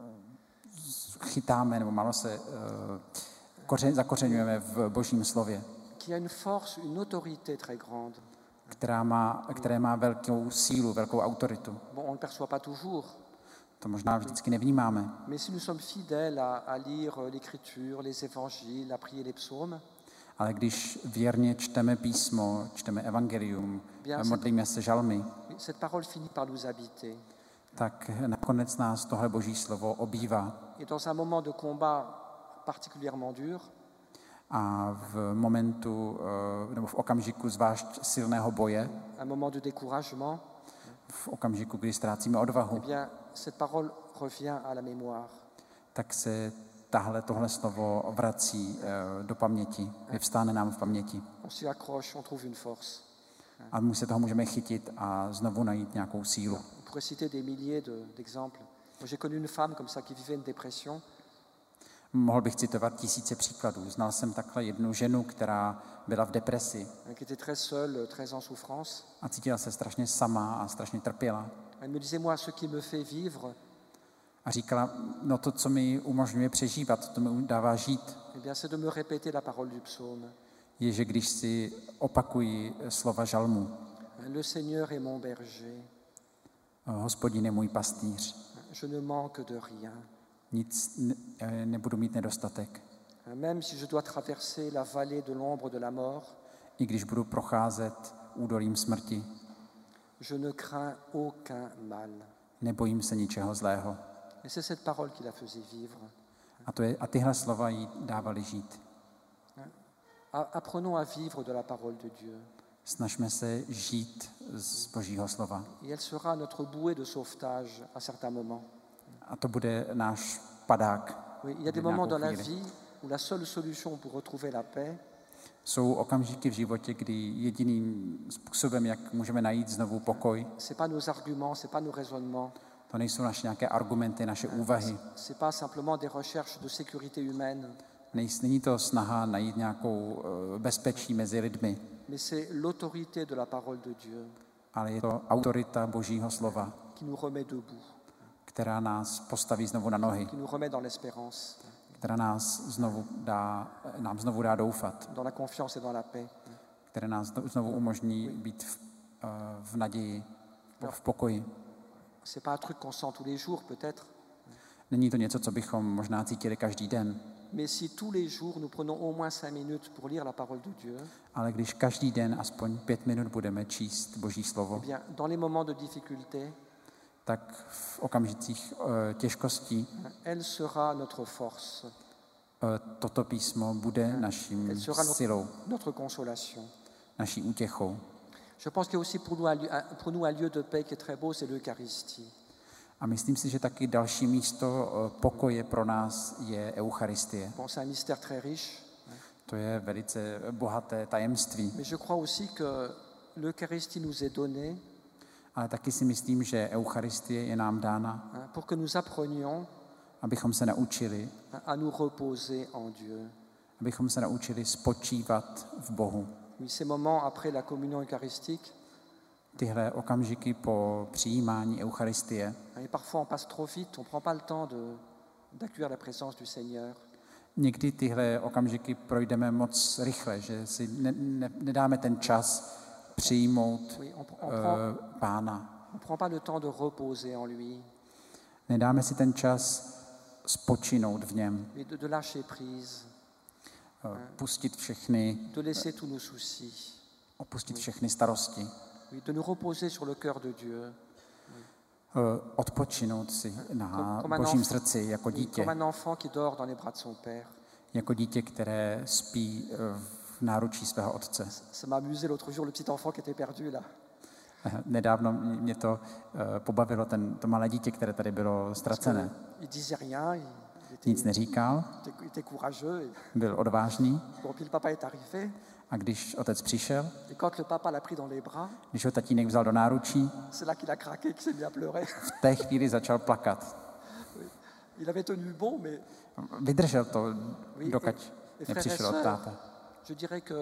chytáme, nebo málo se uh, kořen, zakořeňujeme v Božím slově, Qui a une force, une autorité très grande. která má, které má velkou sílu, velkou autoritu. Bon, on ne le perçoit pas toujours. To možná vždycky nevnímáme. Mais si nous sommes fidèles à, à lire l'Écriture, les évangiles, à prier les psaumes, Ale když věrně čteme písmo, čteme evangelium, modlíme se žalmy, cette parole finit par nous habiter. tak nakonec nás tohle Boží slovo obývá. Et dans un moment de combat particulièrement dur, A v momentu, nebo v okamžiku zvlášť silného boje, un moment de découragement, v okamžiku, kdy ztrácíme odvahu, eh bien, cette parole revient à la mémoire. tak se tahle, tohle slovo vrací do paměti, vyvstáne nám v paměti. On s'y accroche, on trouve une force. A my se toho můžeme chytit a znovu najít nějakou sílu. On pourrait citer des milliers de, d'exemples. Moi, j'ai connu une femme comme ça qui vivait une dépression. Mohl bych citovat tisíce příkladů. Znal jsem takhle jednu ženu, která byla v depresi Qui était très seule, très en souffrance. a cítila se strašně sama a strašně trpěla. Elle me disait, moi, ce qui me fait vivre, A říkala, no to, co mi umožňuje přežívat, to mi dává žít, eh bien, c'est de me répéter la parole du psaume. je, že když si opakuji slova žalmu, Le Seigneur est mon berger, Hospodin je můj pastýř, je ne manque de rien. nic ne, nebudu mít nedostatek. Même si je dois traverser la vallée de l'ombre de la mort, I když budu procházet údolím smrti, je ne crains aucun mal. nebojím se ničeho zlého. Et c'est cette parole qui la faisait vivre. A, to je, a tyhle slova jí dávaly žít. Apprenons à vivre de la parole de Dieu. Snažme se žít z Božího slova. Et elle sera notre bouée de sauvetage à certains moments. A to bude náš padák. Oui, il y a des moments dans la vie où la seule solution pour retrouver la paix, Jsou okamžiky v životě, kdy jediným způsobem, jak můžeme najít znovu pokoj, c'est pas nos arguments, c'est pas nos raisonnements, to nejsou naše nějaké argumenty, naše úvahy. c'est pas simplement des recherches de sécurité humaine, Není to snaha najít nějakou bezpečí mezi lidmi, mais c'est l'autorité de la parole de Dieu ale je to autorita Božího slova, qui nous remet debout, která nás postaví znovu na nohy, qui nous remet dans l'espérance. která nás znovu dá, nám znovu dá doufat, dans la confiance et dans la paix. které nás znovu umožní být v, v naději, v pokoji. C'est pas un truc qu'on sent tous les jours peut-être, Není to něco, co bychom možná cítili každý den, mais si tous les jours nous prenons au moins cinq minutes pour lire la parole de Dieu, ale když každý den aspoň pět minut budeme číst Boží eh slovo, bien, dans les moments de difficulté, tak v okamžicích eh, těžkostí elle sera notre force, eh, toto písmo bude naším elle sera notre, silou, notre consolation. naší útěchou. Je pense qu'il y a aussi pour nous, un, lieu- un- pour nous un lieu de paix qui est très beau, c'est l'Eucharistie. A myslím si, že taky další místo eh, pokoje pro nás je Eucharistie. Bon, c'est un mystère très riche, To je velice bohaté tajemství, mais je crois aussi que l'Eucharistie nous est donnée ale taky si myslím, že Eucharistie je nám dána, hein, pour que nous apprenions abychom se naučili, hein, à nous reposer en Dieu. abychom se naučili spočívat v Bohu. Oui, ces moments après la communion eucharistique, Tyhle okamžiky po přijímání Eucharistie, hein, et parfois on passe trop vite, on ne prend pas le temps de, d'accueillir la présence du Seigneur. někdy tyhle okamžiky projdeme moc rychle, že si ne, ne, nedáme ten čas přijmout Oui, on uh, on prend, Pána. on prend pas le temps de reposer en lui, Nedáme si ten čas spočinout v něm, mais de, de lâcher prise, uh, pustit všechny, de laisser tous nos soucis, opustit všechny starosti, oui, de nous reposer sur le cœur de Dieu, uh, odpočinout si na Comme- comme un Božím enfant. srdci jako oui, dítě, comme un enfant qui dort dans les bras de son père. jako dítě, které spí uh, v náručí svého otce. Ça m'a amusé l'autre jour, le petit enfant qui était perdu là. Nedávno mě to uh, pobavilo, ten, to malé dítě, které tady bylo ztracené. Il disait rien, il était, Nic neříkal, il était- il était courageux. Et, byl odvážný bon, puis le papa est arrivé, a když otec přišel, et quand le papa l'a pris dans les bras, když ho tatínek vzal do náručí, c'est là qu'il a craqué, qu'il s'est mis à pleurer. v té chvíli začal plakat. Il avait tenu bon, mais Vydržel to, oui, dokud et, et frères et nepřišel od sœurs, táta. je dirais que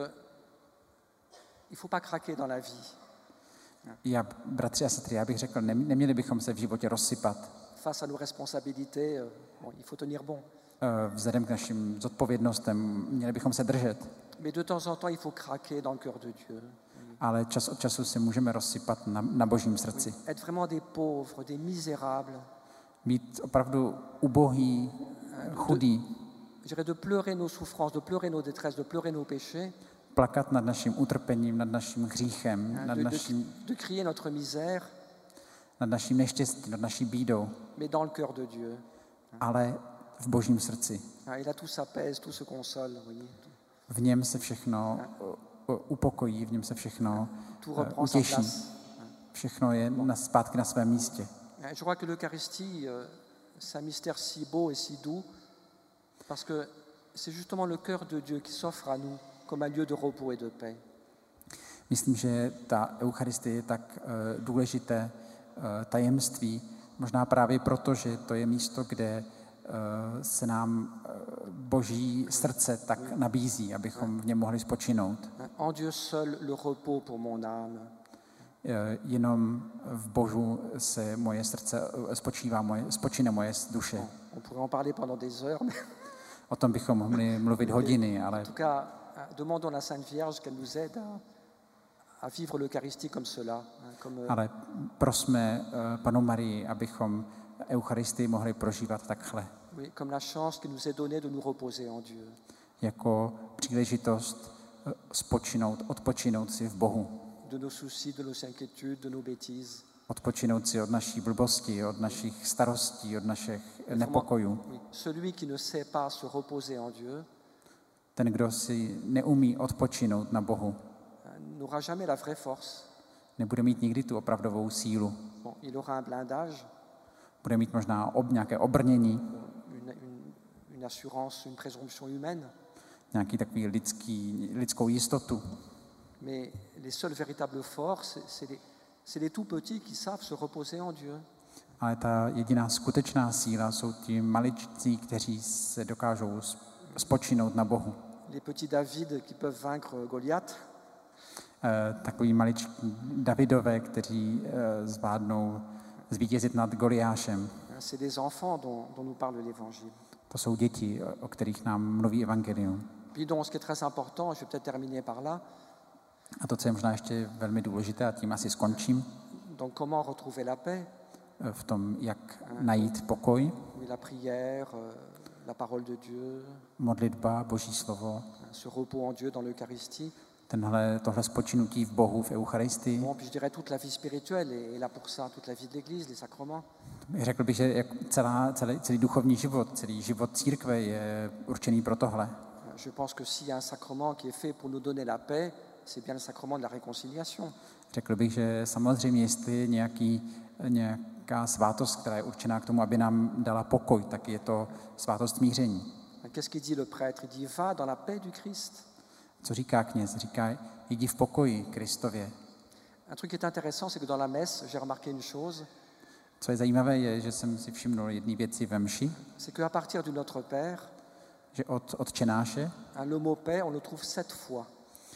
il faut pas craquer dans la vie Já, bratři a sestry, já bych řekl, nem- neměli bychom se v životě rozsypat face à nos responsabilités. euh, Bon, il faut tenir bon, eh, vzhledem k našim zodpovědnostem, měli bychom se držet, mais de temps en temps, il faut craquer dans le cœur de Dieu. ale čas od času se můžeme rozsypat na, na Božím srdci. Être vraiment des pauvres, des misérables, Být opravdu ubohý, eh, chudý, je dirais de pleurer nos souffrances, de pleurer nos détresses, de pleurer nos péchés, plakat nad naším utrpením, nad naším hříchem, hein, nad de, de, naším, de crier notre misère, nad naším neštěstím, nad naší bídou, mais dans le cœur de Dieu. ale v Božím srdci. Hein, et là, tout s'apaise, tout se console. Vous voyez. V něm se všechno uh, upokojí, v něm se všechno Tout uh, reprend sa utěší. place. Všechno je na, zpátky na svém místě. Hein, Je crois que l'Eucharistie, euh, c'est un mystère si beau et si doux, parce que c'est justement le cœur de Dieu qui s'offre à nous comme un lieu de repos et de paix. Myslím, že ta Eucharistie je tak uh, důležité uh, tajemství, možná právě proto, že to je místo, kde uh, se nám uh, Boží srdce tak nabízí, abychom v něm mohli spočinout. Hein, En Dieu seul, le repos pour mon âme. Eh, Jenom v Bohu se moje srdce eh, spočívá, moje, spočine moje duše. On pourrait en parler pendant des heures, mais O tom bychom mohli mluvit hodiny, en ale tout cas, hein, demandons à la Sainte Vierge qu'elle nous aide à, à vivre l'Eucharistie comme cela, hein, comme, euh, Ale prosme eh, Panu Marii, abychom Eucharistii mohli prožívat takhle, oui, comme la chance qui nous est donnée de nous reposer en Dieu. jako příležitost eh, spočinout, odpočinout si v Bohu, De nos soucis, de nos inquiétudes, de nos bêtises. odpočinout si od naší blbosti, od našich starostí, od našich Vraiment, nepokojů. oui, celui qui ne sait pas se reposer en Dieu Ten, kdo si neumí odpočinout na Bohu, hein, n'aura jamais la vraie force. nebude mít nikdy tu opravdovou sílu. Bon, il aura un blindage, Bude mít možná ob, nějaké obrnění, une, une- une assurance, une présomption humaine, nějaký takový lidský, lidskou jistotu. mais les seuls véritables forts, c'est- c'est les, c'est les tout petits qui savent se reposer en Dieu. Ale ta jediná skutečná síla jsou ti maličcí, kteří se dokážou s- spočinout na Bohu. Les petits David qui peuvent vaincre Goliath, E, takový maličký Davidové, kteří e, zvládnou zvítězit nad Goliášem. hein, c'est des enfants dont, dont nous parle l'Évangile. To jsou děti, o kterých nám mluví evangelium. Puis donc, ce qui est très important, je vais peut-être terminer par là. A to, co je možná ještě velmi důležité, a tím asi skončím, Donc, comment retrouver la paix? v tom, jak najít pokoj, Oui, la prière, euh, la parole de Dieu, modlitba, Boží slovo, ce repos en Dieu dans l'Eucharistie. tenhle, tohle spočinutí v Bohu, v Eucharistii. Bon, puis je dirais toute la vie spirituelle est, est là pour ça, toute la vie de l'Église, les sacrements. Řekl bych, že jak celá, celý, celý duchovní život, celý život církve je určený pro tohle. Je pense que s'il y a un sacrement qui est fait pour nous donner la paix, c'est bien le sacrement de la réconciliation. Řekl bych, že samozřejmě, jestli je nějaký, nějaká svátost, která je určená k tomu, aby nám dala pokoj, tak je to svátost smíření. Qu'est-ce qu'il dit le prêtre? Il dit va dans la paix du Christ. Co říká kněz? Říká, jdi v pokoji Kristově. Un truc qui est intéressant, c'est que dans la messe, j'ai remarqué une chose, Co je zajímavé, je, že jsem si všimnul jedné věci ve mši, c'est qu'à partir du Notre Père, že od Otčenáše, hein, le mot paix, on le trouve sept fois.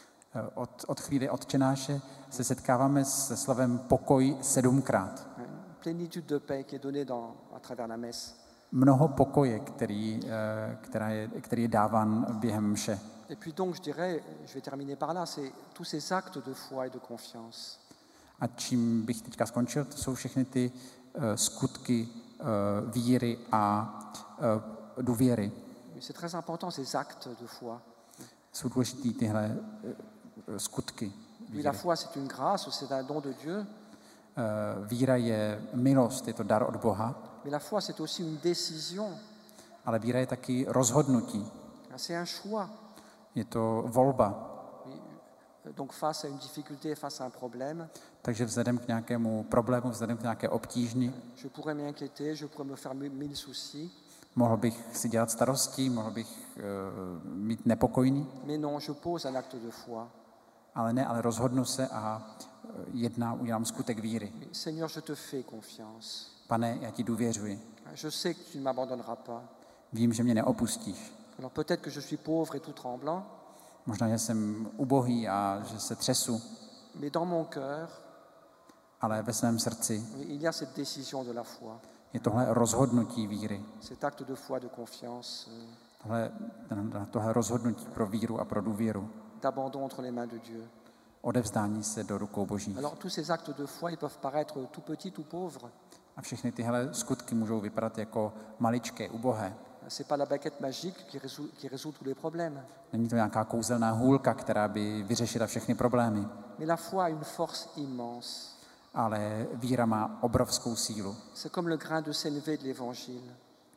od, od chvíli Otčenáše se setkáváme se slovem pokoj sedmkrát. Hein, une plénitude de paix qui est donnée dans, à travers la messe. Mnoho pokoje, který, eh, která je, který je dáván během mše. Et puis donc, je dirais, je vais terminer par là, c'est tous ces actes de foi et de confiance. A čím bych teďka skončil, to jsou všechny ty uh, skutky uh, víry a uh, důvěry. C'est très important, ces actes de foi. Jsou důležitý tyhle uh, skutky Oui, víry. la foi, c'est une grâce, c'est un don de Dieu, Uh, víra je milost, je to dar od Boha, mais la foi, c'est aussi une décision, ale víra je taky rozhodnutí. c'est un choix. Je to volba. Oui, donc face à une difficulté, face à un problème, Takže vzhledem k nějakému problému, vzhledem k nějaké obtížni, je pourrais m'inquiéter, je pourrais me faire mi- mille soucis, mohl bych si dělat starosti, mohl bych uh, mít nepokojný, mais non, je pose un acte de foi. ale ne, ale rozhodnu se a uh, jedná, udělám skutek víry. Oui, Seigneur, je te fais confiance. Pane, já ti důvěřuji. Je sais que tu ne m'abandonneras pas. Vím, že mě neopustíš. Alors peut-être que je suis pauvre et tout tremblant, Možná, že jsem ubohý a že se třesu, mais dans mon cœur, ale ve svém srdci oui, il y a cette décision de la foi, je tohle rozhodnutí víry. cet acte de foi, de confiance, euh, Tohle, tohle rozhodnutí pro víru a pro důvěru. d'abandon entre les mains de Dieu. Odevzdání se do rukou Boží. Alors tous ces actes de foi, ils peuvent paraître tout petits, tout pauvres. A všechny tyhle skutky můžou vypadat jako maličké, ubohé. C'est pas la baguette magique qui résout, qui résout tous les problèmes. Není to nějaká kouzelná hůlka, která by vyřešila všechny problémy. Mais la foi a une force immense. Ale víra má obrovskou sílu. C'est comme le grain de sénévé de l'évangile.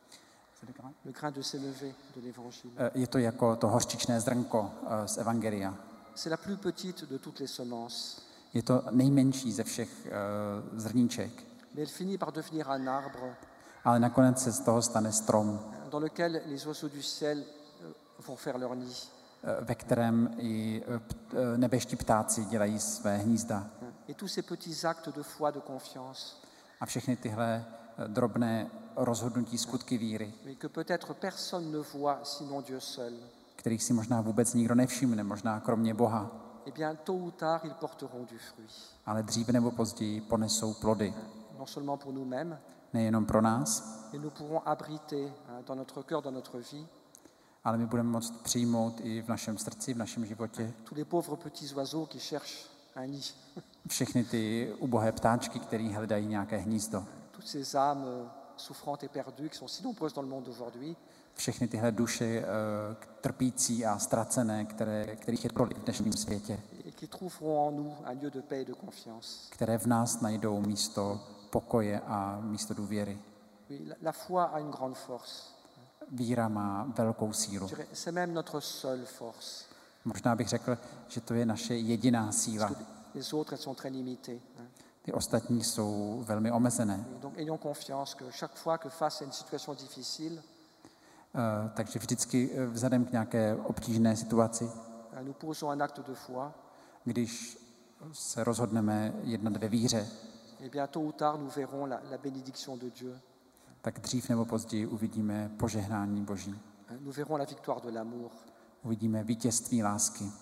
Le grain de sénévé de l'évangile. Je to jako to hořčičné zrnko z Evangelia. C'est la plus petite de toutes les semences. Je to nejmenší ze všech uh, zrníček. Mais elle finit par devenir un arbre Ale nakonec se z toho stane strom, dans lequel les oiseaux du ciel euh, vont faire leur nid. ve kterém i uh, nebeští ptáci dělají své hnízda. Et tous ces petits actes de foi, de confiance, A všechny tyhle drobné rozhodnutí, skutky víry, mais que peut-être personne ne voit sinon Dieu seul, kterých si možná vůbec nikdo nevšimne, možná kromě Boha, eh bien tôt ou tard, ils porteront du fruit. ale dříve nebo později ponesou plody. Non seulement pour nous-mêmes, Nejenom pro nás, mais nous pourrons abriter hein, dans notre cœur, dans notre vie, ale my budeme moct přijmout i v našem srdci, v našem životě tous les pauvres petits oiseaux qui cherchent un nid, všechny ty ubohé ptáčky, které hledají nějaké hnízdo. toutes ces âmes euh, souffrantes et perdues qui sont si nombreuses dans le monde aujourd'hui, Všechny tyhle duše uh, trpící a ztracené, které, kterých je tolik v dnešním světě, et qui trouveront en nous un lieu de paix et de confiance. které v nás najdou místo pokoje a místo důvěry. Oui, la, la foi a une grande force. Víra má velkou sílu. Je dirais, c'est même notre seule force. Možná bych řekl, že to je naše jediná síla. Parce que les autres, elles sont très limitées. hein. Ty ostatní jsou velmi omezené. Et donc, ayons confiance que chaque fois que face à une situation difficile, Uh, takže vždycky uh, vzhledem k nějaké obtížné situaci, hein, nous posons un acte de foi, když se rozhodneme jednat ve víře, et bien tôt ou tard, nous verrons la, la bénédiction de Dieu. tak dřív nebo později uvidíme požehnání Boží. hein, Nous verrons la victoire de l'amour. Uvidíme vítězství lásky.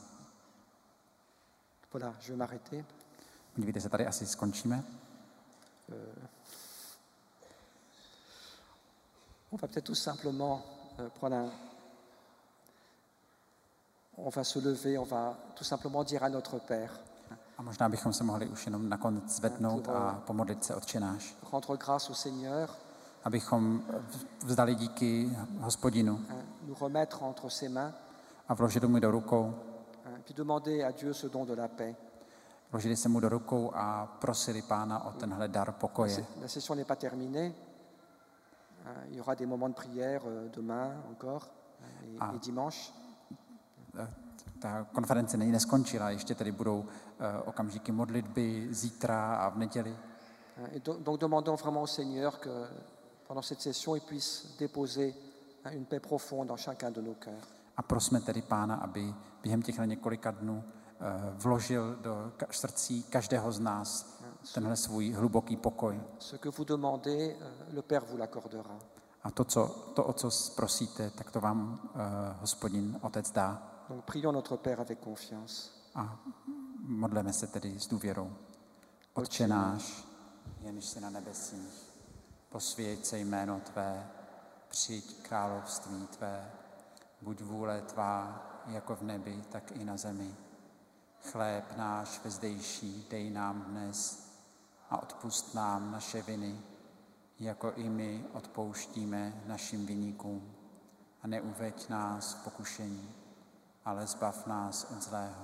Voilà, je vais m'arrêter. Podívejte se, tady asi skončíme. On va peut-être tout simplement euh, prendre un... On va se lever, on va tout simplement dire à notre Père. A možná bychom se mohli už jenom nakonec zvednout a pomodlit se Otče náš. Rendre grâce au Seigneur. Abychom vzdali díky Hospodinu. Nous remettre entre ses mains. A vložili mu do rukou. Puis demander à Dieu ce don de la paix. Vložili se mu do rukou a prosili Pána o tenhle dar pokoje. La session n'est pas terminée. Il y aura des moments de prière demain encore et, et dimanche. Ta konference není neskončila, ještě tady budou uh, okamžiky modlitby zítra a v neděli. Et donc, donc demandons vraiment au Seigneur que pendant cette session il puisse déposer une paix profonde dans chacun de nos cœurs. A prosme tedy Pána, aby během těchto několika dnů uh, vložil do ka- srdcí každého z nás tenhle svůj hluboký pokoj. Ce que vous demandez, le Père vous l'accordera. A to, co, to, o co prosíte, tak to vám uh, Hospodin, Otec dá. Donc prions notre Père avec confiance. A modleme se tedy s důvěrou. Otče náš, jenž jsi na nebesích, posvěť se jméno Tvé, přijď království Tvé, buď vůle Tvá, jako v nebi, tak i na zemi. Chléb náš vezdejší dej nám dnes a odpusť nám naše viny, jako i my odpouštíme našim viníkům. A neuveď nás v pokušení, ale zbav nás od zlého.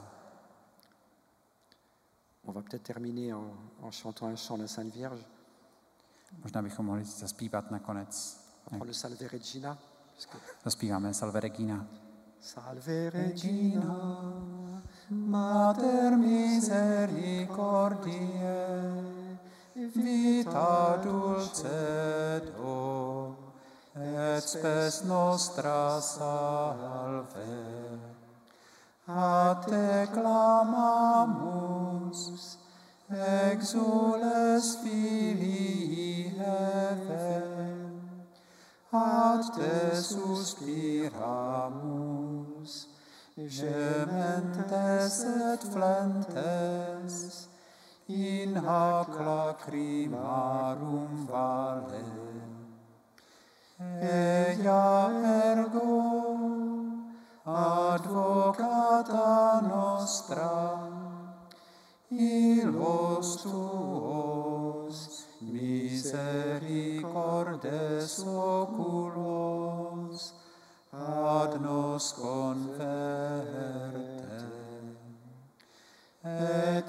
On va peut-être terminer en, en chantant un chant de Sainte Vierge. Možná bychom mohli zaspívat nakonec. On le Salve Regina. Zaspíváme Salve Regina. Salve Regina, Mater misericordiae, vita dulcedo, et spes nostra salve. A te clamamus, exules filii Eve, ad te suspiramus, gementes et flentes, in hac lacrimarum vale. Ea ergo, advocata nostra, illos tuos misericordes oculos ad nos converte. Et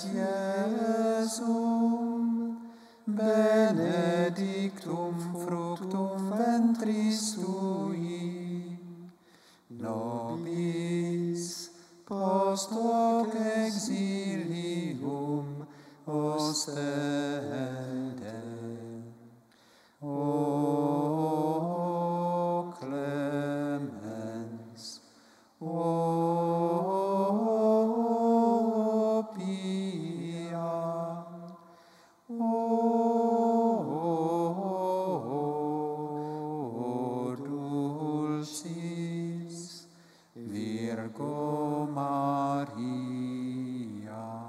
Iesum benedictum fructum ventris tui, nobis post hoc exilium ostende. O clemens, o pia, o dulcis Virgo Maria.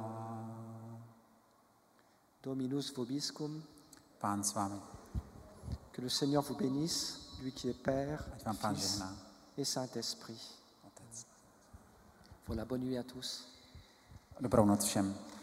Dominus vobiscum. Pán s vámi. Que le Seigneur vous bénisse, lui qui est Père, Fils žehná. et Saint-Esprit. Voilà, bonne nuit à tous. Dobrou noc všem.